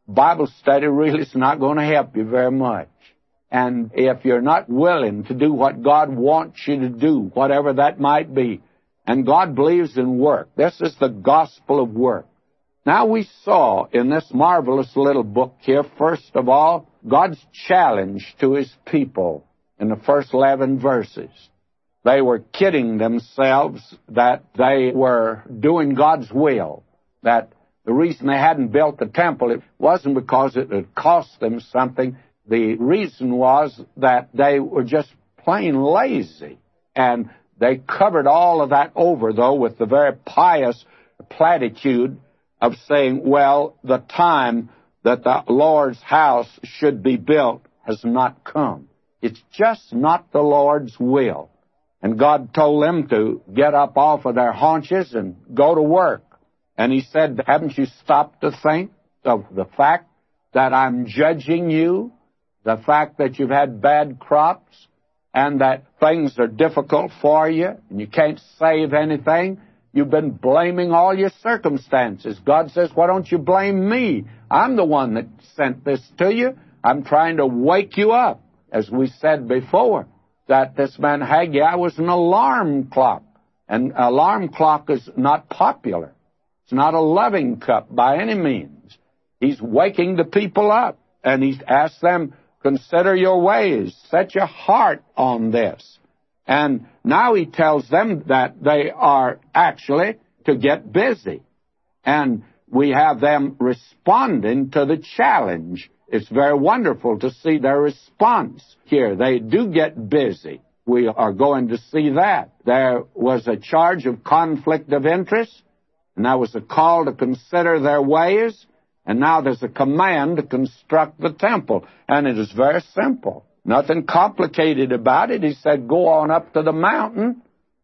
Speaker 1: Bible study really is not going to help you very much. And if you're not willing to do what God wants you to do, whatever that might be, and God believes in work. This is the gospel of work. Now we saw in this marvelous little book here, first of all, God's challenge to His people in the first eleven verses. They were kidding themselves that they were doing God's will, that the reason they hadn't built the temple, it wasn't because it had cost them something. The reason was that they were just plain lazy. And they covered all of that over, though, with the very pious platitude of saying, well, the time that the Lord's house should be built has not come. It's just not the Lord's will. And God told them to get up off of their haunches and go to work. And He said, haven't you stopped to think of the fact that I'm judging you, the fact that you've had bad crops, and that things are difficult for you, and you can't save anything? You've been blaming all your circumstances. God says, why don't you blame me? I'm the one that sent this to you. I'm trying to wake you up. As we said before, that this man Haggai was an alarm clock. And an alarm clock is not popular. It's not a loving cup by any means. He's waking the people up, and He's asked them, consider your ways, set your heart on this. And now He tells them that they are actually to get busy. And we have them responding to the challenge. It's very wonderful to see their response here. They do get busy. We are going to see that. There was a charge of conflict of interest, and there was a call to consider their ways, and now there's a command to construct the temple. And it is very simple. Nothing complicated about it. He said, go on up to the mountain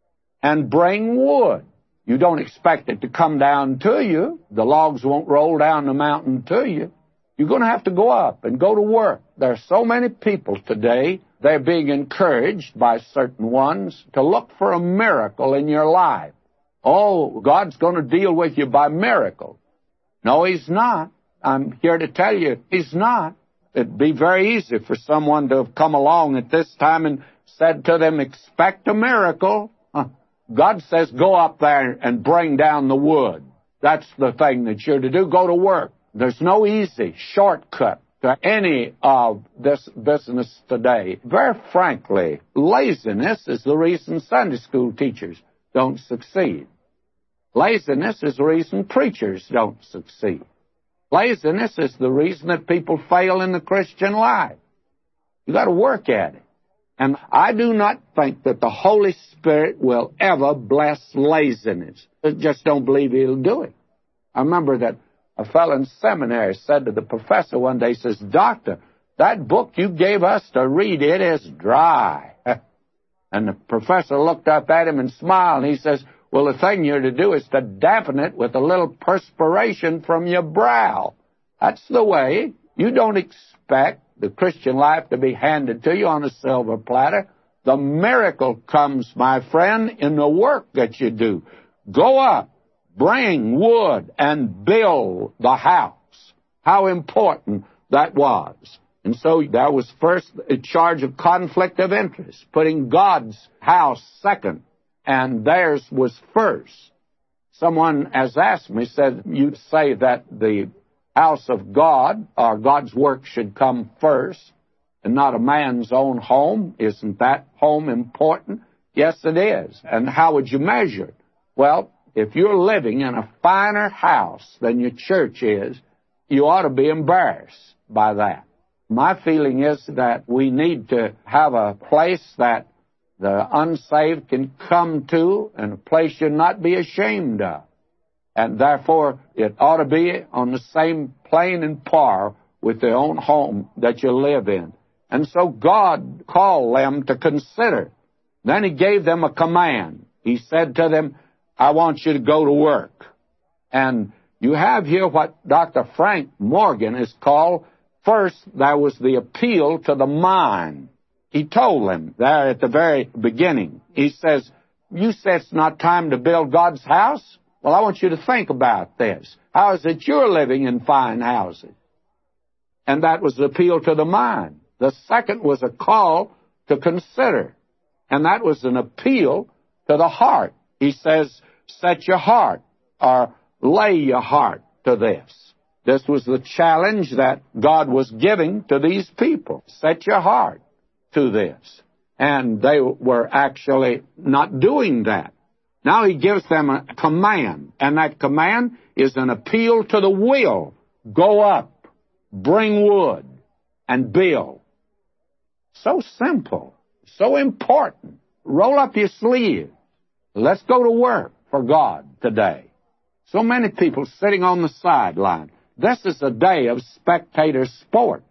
Speaker 1: and bring wood. You don't expect it to come down to you. The logs won't roll down the mountain to you. You're going to have to go up and go to work. There are so many people today, they're being encouraged by certain ones to look for a miracle in your life. Oh, God's going to deal with you by miracle. No, He's not. I'm here to tell you, He's not. It'd be very easy for someone to have come along at this time and said to them, expect a miracle. Huh. God says, go up there and bring down the wood. That's the thing that you're to do. Go to work. There's no easy shortcut to any of this business today. Very frankly, laziness is the reason Sunday school teachers don't succeed. Laziness is the reason preachers don't succeed. Laziness is the reason that people fail in the Christian life. You've got to work at it. And I do not think that the Holy Spirit will ever bless laziness. I just don't believe He'll do it. I remember that a fellow in seminary said to the professor one day, he says, Doctor, that book you gave us to read, it is dry. And the professor looked up at him and smiled, and he says, well, the thing you're to do is to dampen it with a little perspiration from your brow. That's the way. You don't expect the Christian life to be handed to you on a silver platter. The miracle comes, my friend, in the work that you do. Go up, bring wood, and build the house. How important that was. And so there was first a charge of conflict of interest, putting God's house second, and theirs was first. Someone has asked me, said, you say that the house of God, or God's work, should come first, and not a man's own home. Isn't that home important? Yes, it is. And how would you measure it? Well, if you're living in a finer house than your church is, you ought to be embarrassed by that. My feeling is that we need to have a place that the unsaved can come to, and a place you'll not be ashamed of. And therefore, it ought to be on the same plane and par with their own home that you live in. And so God called them to consider. Then He gave them a command. He said to them, I want you to go to work. And you have here what Doctor Frank Morgan has called, first, there was the appeal to the mind. He told them there at the very beginning, he says, you say it's not time to build God's house? Well, I want you to think about this. How is it you're living in fine houses? and that was the appeal to the mind. The second was a call to consider, and that was an appeal to the heart. He says, set your heart, or lay your heart to this. This was the challenge that God was giving to these people. Set your heart to this. And they were actually not doing that. Now he gives them a command, and that command is an appeal to the will. Go up, bring wood, and build. So simple, so important. Roll up your sleeves. Let's go to work for God today. So many people sitting on the sideline. This is a day of spectator sports.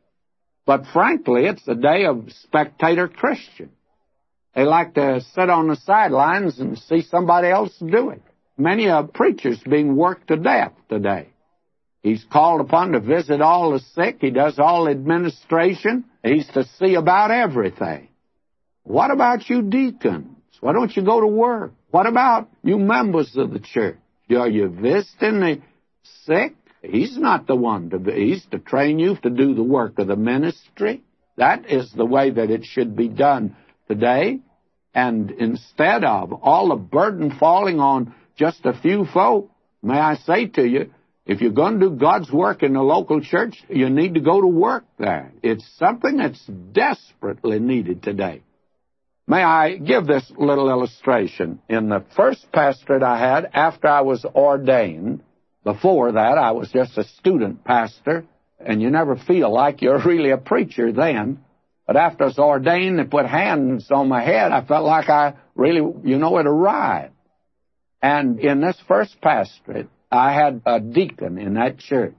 Speaker 1: But frankly, it's a day of spectator Christian. They like to sit on the sidelines and see somebody else do it. Many a preacher's being worked to death today. He's called upon to visit all the sick. He does all administration. He's to see about everything. What about you deacons? Why don't you go to work? What about you members of the church? Are you visiting the sick? He's not the one to be. He's to train you to do the work of the ministry. That is the way that it should be done today. And instead of all the burden falling on just a few folk, may I say to you, if you're going to do God's work in the local church, you need to go to work there. It's something that's desperately needed today. May I give this little illustration? In the first pastorate I had after I was ordained, before that I was just a student pastor, and you never feel like you're really a preacher then. But after I was ordained and put hands on my head, I felt like I really, you know, had arrived. And in this first pastorate, I had a deacon in that church.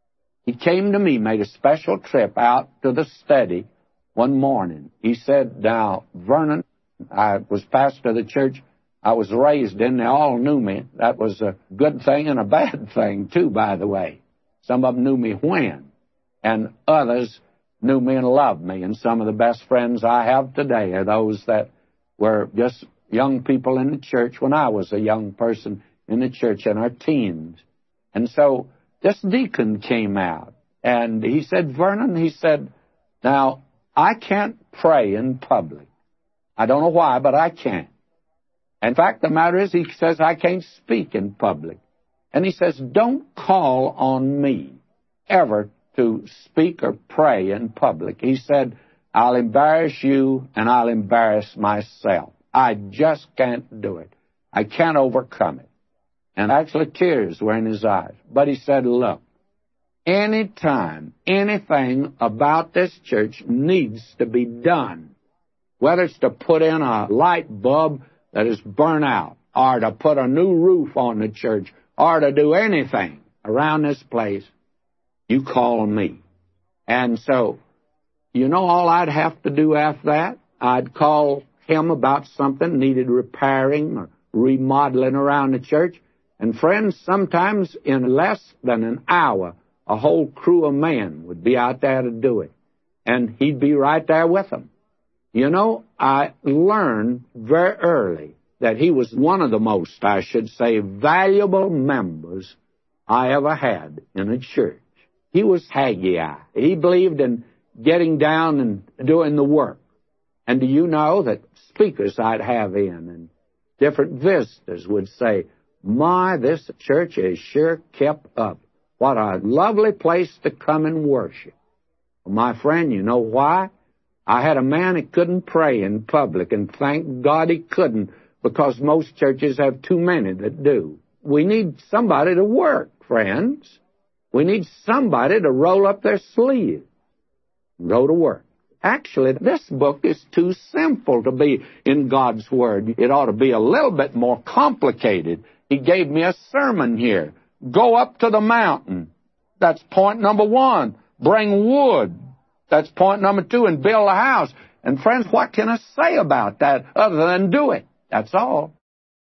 Speaker 1: He came to me, made a special trip out to the study one morning. He said, now, Vernon, I was pastor of the church I was raised in. They all knew me. That was a good thing and a bad thing, too, by the way. Some of them knew me when, and others knew me and loved me. And some of the best friends I have today are those that were just young people in the church when I was a young person in the church in our teens. And so this deacon came out, and he said, Vernon, he said, now, I can't pray in public. I don't know why, but I can't. In fact, the matter is, he says, I can't speak in public. And he says, don't call on me ever to speak or pray in public. He said, I'll embarrass you and I'll embarrass myself. I just can't do it. I can't overcome it. And actually tears were in his eyes. But he said, look, any time anything about this church needs to be done, whether it's to put in a light bulb that is burnt out, or to put a new roof on the church, or to do anything around this place, you call me. And so, you know all I'd have to do after that? I'd call him about something needed repairing or remodeling around the church. And friends, sometimes in less than an hour, a whole crew of men would be out there to do it. And he'd be right there with them. You know, I learned very early that he was one of the most, I should say, valuable members I ever had in a church. He was Haggai. He believed in getting down and doing the work. And do you know that speakers I'd have in and different visitors would say, my, this church is sure kept up. What a lovely place to come and worship. Well, my friend, you know why? I had a man that couldn't pray in public, and thank God he couldn't, because most churches have too many that do. We need somebody to work, friends. We need somebody to roll up their sleeves and go to work. Actually, this book is too simple to be in God's Word. It ought to be a little bit more complicated. He gave me a sermon here. Go up to the mountain. That's point number one. Bring wood. That's point number two. And build a house. And friends, what can I say about that other than do it? That's all.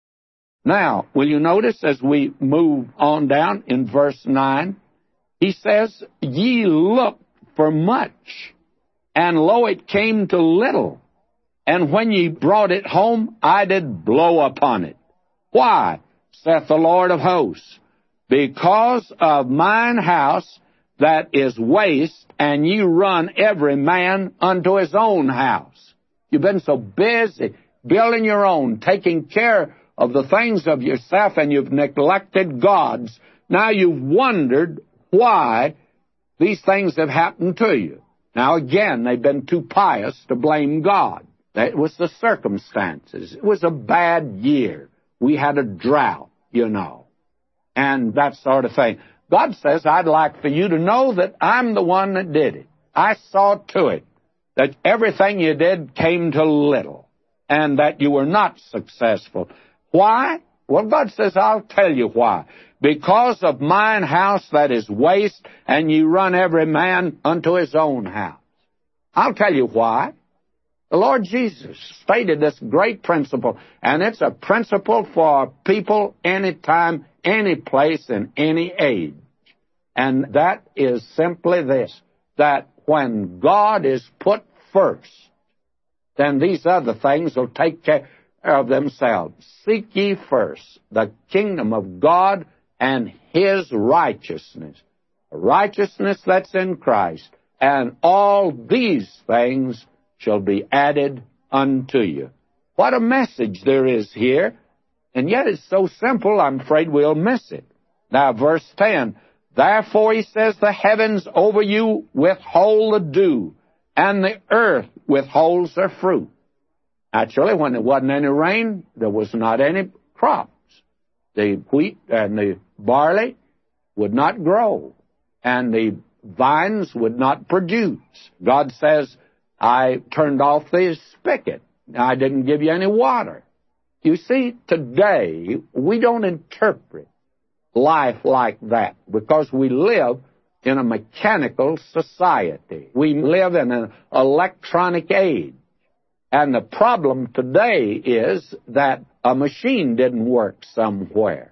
Speaker 1: Now, will you notice as we move on down in verse nine, he says, ye looked for much, and lo, it came to little. And when ye brought it home, I did blow upon it. Why, saith the Lord of hosts? Because of mine house that is waste, and you run every man unto his own house. You've been so busy building your own, taking care of the things of yourself, and you've neglected God's. Now you've wondered why these things have happened to you. Now again, they've been too pious to blame God. That was the circumstances. It was a bad year. We had a drought, you know, and that sort of thing. God says, I'd like for you to know that I'm the one that did it. I saw to it that everything you did came to little and that you were not successful. Why? Well, God says, I'll tell you why. Because of mine house that is waste, and you run every man unto his own house. I'll tell you why. The Lord Jesus stated this great principle, and it's a principle for people anytime, any place, in any age. And that is simply this, that when God is put first, then these other things will take care of themselves. Seek ye first the kingdom of God and his righteousness, righteousness that's in Christ, and all these things shall be added unto you. What a message there is here, and yet it's so simple, I'm afraid we'll miss it. Now, verse ten, therefore, he says, the heavens over you withhold the dew, and the earth withholds their fruit. Actually, when there wasn't any rain, there was not any crops. The wheat and the barley would not grow, and the vines would not produce. God says, I turned off the spigot. I didn't give you any water. You see, today, we don't interpret life like that because we live in a mechanical society. We live in an electronic age. And the problem today is that a machine didn't work somewhere.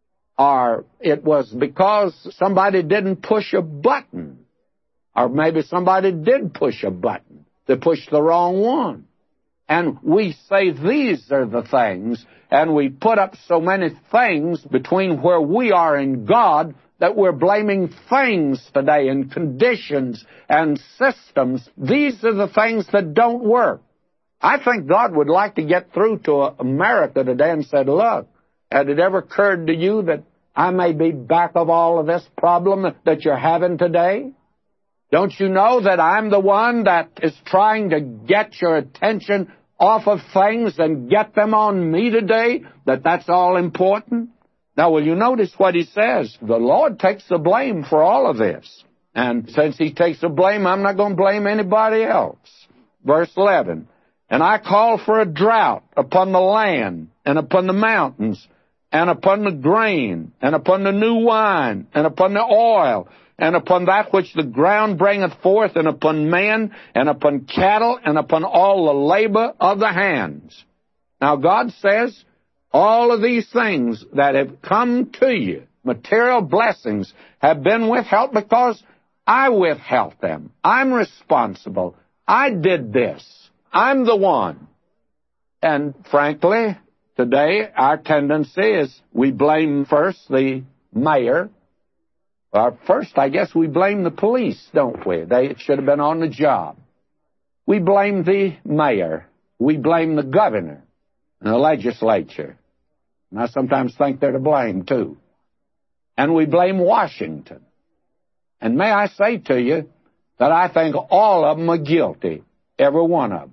Speaker 1: Or it was because somebody didn't push a button. Or maybe somebody did push a button. They pushed the wrong one. And we say these are the things, and we put up so many things between where we are and God that we're blaming things today and conditions and systems. These are the things that don't work. I think God would like to get through to America today and said, look, had it ever occurred to you that I may be back of all of this problem that you're having today? Don't you know that I'm the one that is trying to get your attention off of things and get them on me today, that that's all important? Now, will you notice what he says? The Lord takes the blame for all of this. And since he takes the blame, I'm not going to blame anybody else. Verse eleven, and I call for a drought upon the land and upon the mountains and upon the grain and upon the new wine and upon the oil and upon that which the ground bringeth forth, and upon men, and upon cattle, and upon all the labor of the hands. Now God says, all of these things that have come to you, material blessings, have been withheld because I withheld them. I'm responsible. I did this. I'm the one. And frankly, today our tendency is we blame first the mayor. Well, first, I guess we blame the police, don't we? They should have been on the job. We blame the mayor. We blame the governor and the legislature. And I sometimes think they're to blame, too. And we blame Washington. And may I say to you that I think all of them are guilty, every one of them.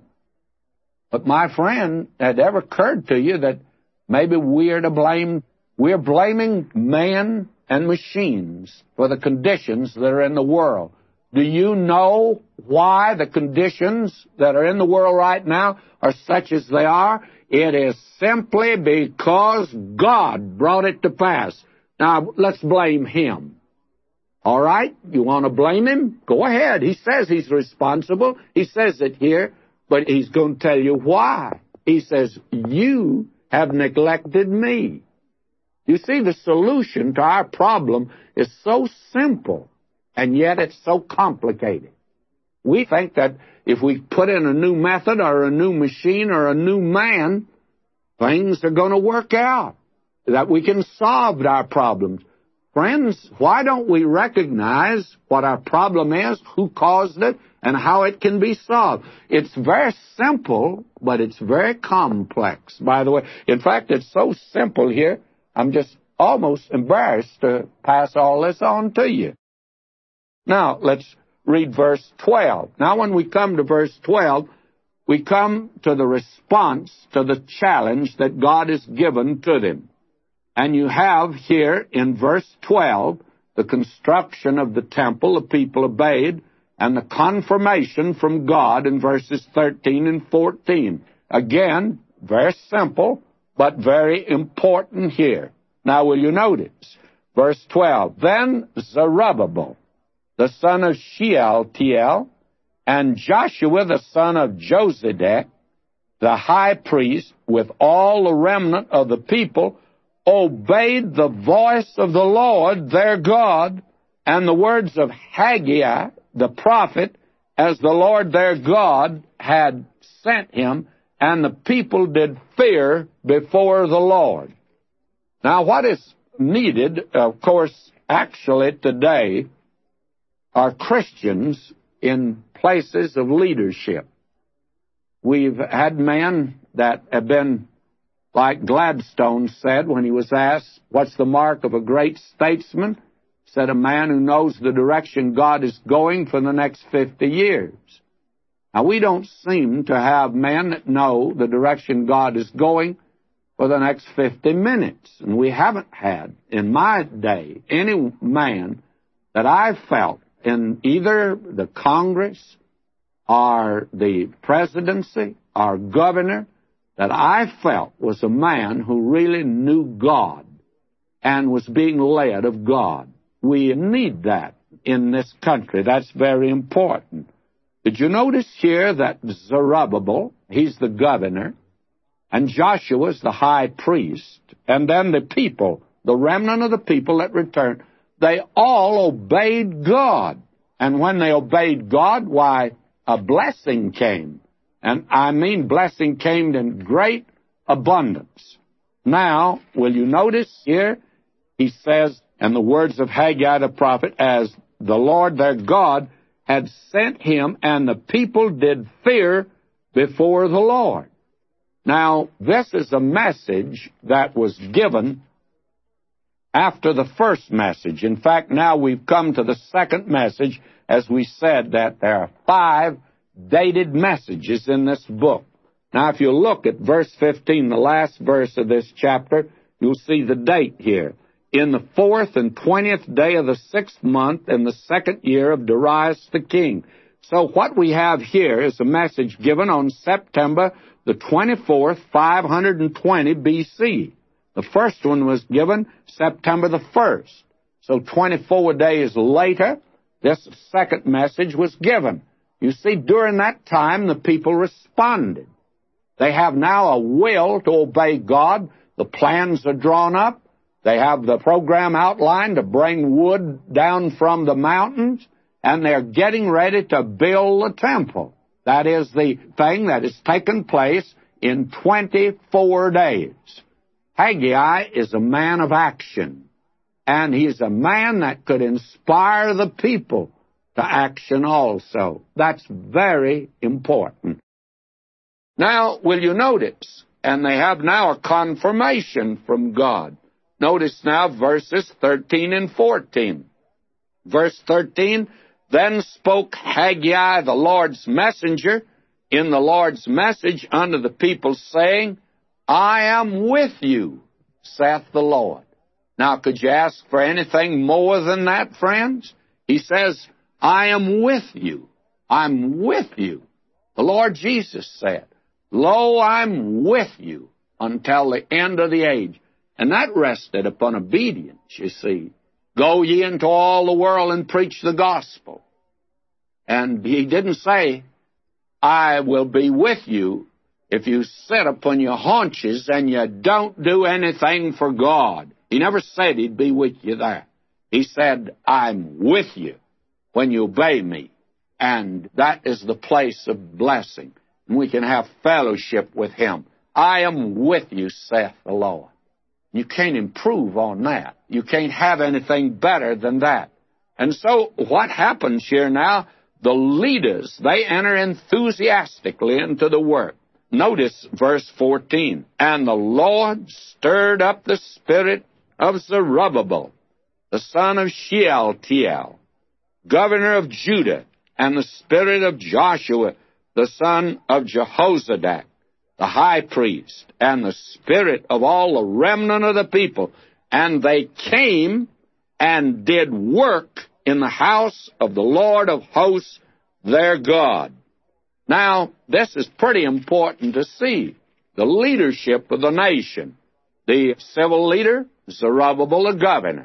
Speaker 1: But my friend, had it ever occurred to you that maybe we're to blame? We're blaming man and machines for the conditions that are in the world. Do you know why the conditions that are in the world right now are such as they are? It is simply because God brought it to pass. Now, let's blame him. All right? You want to blame him? Go ahead. He says he's responsible. He says it here, but he's going to tell you why. He says, you have neglected me. You see, the solution to our problem is so simple, and yet it's so complicated. We think that if we put in a new method or a new machine or a new man, things are going to work out, that we can solve our problems. Friends, why don't we recognize what our problem is, who caused it, and how it can be solved? It's very simple, but it's very complex, by the way. In fact, it's so simple here, I'm just almost embarrassed to pass all this on to you. Now, let's read verse twelve. Now, when we come to verse twelve, we come to the response to the challenge that God has given to them. And you have here in verse twelve the construction of the temple the people obeyed, and the confirmation from God in verses thirteen and fourteen. Again, very simple, but very important here. Now, will you notice? Verse twelve, Then Zerubbabel, the son of Shealtiel, and Joshua, the son of Josedek, the high priest, with all the remnant of the people, obeyed the voice of the Lord their God and the words of Haggai the prophet, as the Lord their God had sent him, and the people did fear before the Lord. Now, what is needed, of course, actually today, are Christians in places of leadership. We've had men that have been, like Gladstone said when he was asked, what's the mark of a great statesman? He said, a man who knows the direction God is going for the next fifty years. Now, we don't seem to have men that know the direction God is going for the next fifty minutes. And we haven't had, in my day, any man that I've felt in either the Congress or the presidency or governor that I felt was a man who really knew God and was being led of God. We need that in this country. That's very important. Did you notice here that Zerubbabel, he's the governor, and Joshua's the high priest, and then the people, the remnant of the people that returned, they all obeyed God. And when they obeyed God, why, a blessing came. And I mean blessing came in great abundance. Now, will you notice here, he says, and the words of Haggai the prophet, as the Lord their God had sent him, and the people did fear before the Lord. Now, this is a message that was given after the first message. In fact, now we've come to the second message, as we said that there are five dated messages in this book. Now, if you look at verse fifteen, the last verse of this chapter, you'll see the date here. In the fourth and twentieth day of the sixth month, in the second year of Darius the king. So what we have here is a message given on September the twenty-fourth, five hundred twenty B C. The first one was given September the first. So twenty-four days later, this second message was given. You see, during that time, the people responded. They have now a will to obey God. The plans are drawn up. They have the program outlined to bring wood down from the mountains, and they're getting ready to build the temple. That is the thing that has taken place in twenty-four days. Haggai is a man of action, and he's a man that could inspire the people to action also. That's very important. Now, will you notice, and they have now a confirmation from God. Notice now verses thirteen and fourteen. Verse thirteen, Then spoke Haggai, the Lord's messenger, in the Lord's message unto the people, saying, I am with you, saith the Lord. Now, could you ask for anything more than that, friends? He says, I am with you. I'm with you. The Lord Jesus said, Lo, I'm with you until the end of the age. And that rested upon obedience, you see. Go ye into all the world and preach the gospel. And he didn't say, I will be with you if you sit upon your haunches and you don't do anything for God. He never said he'd be with you there. He said, I'm with you when you obey me. And that is the place of blessing. And we can have fellowship with him. I am with you, saith the Lord. You can't improve on that. You can't have anything better than that. And so what happens here now, the leaders, they enter enthusiastically into the work. Notice verse fourteen. And the Lord stirred up the spirit of Zerubbabel, the son of Shealtiel, governor of Judah, and the spirit of Joshua, the son of Jehozadak, the high priest, and the spirit of all the remnant of the people. And they came and did work in the house of the Lord of hosts, their God. Now, this is pretty important to see. The leadership of the nation. The civil leader, Zerubbabel, the governor.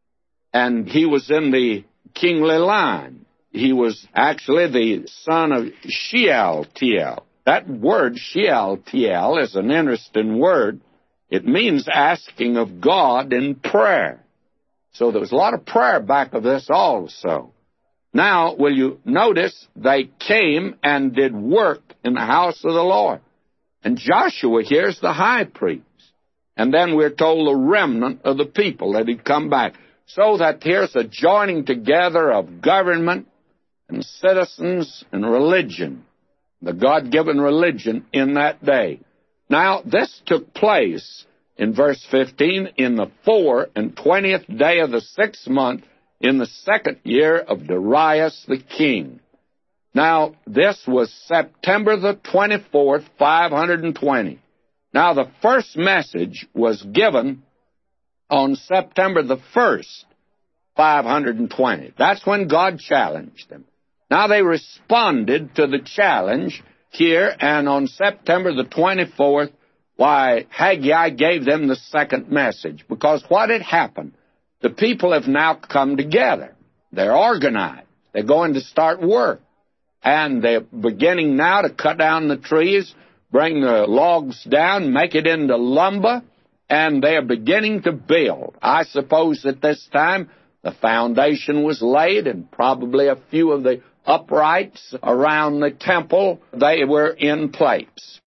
Speaker 1: And he was in the kingly line. He was actually the son of Shealtiel. That word, Shealtiel, is an interesting word. It means asking of God in prayer. So there was a lot of prayer back of this also. Now, will you notice they came and did work in the house of the Lord. And Joshua here's the high priest. And then we're told the remnant of the people that had come back. So that here's a joining together of government and citizens and religion, the God-given religion in that day. Now, this took place in verse fifteen, in the four and twentieth day of the sixth month, in the second year of Darius the king. Now, this was September the twenty-fourth, five hundred twenty. Now, the first message was given on September the first, five hundred twenty. That's when God challenged them. Now, they responded to the challenge here, and on September the twenty-fourth, why, Haggai gave them the second message. Because what had happened? The people have now come together. They're organized. They're going to start work. And they're beginning now to cut down the trees, bring the logs down, make it into lumber, and they're beginning to build. I suppose at this time the foundation was laid, and probably a few of the uprights around the temple, they were in place.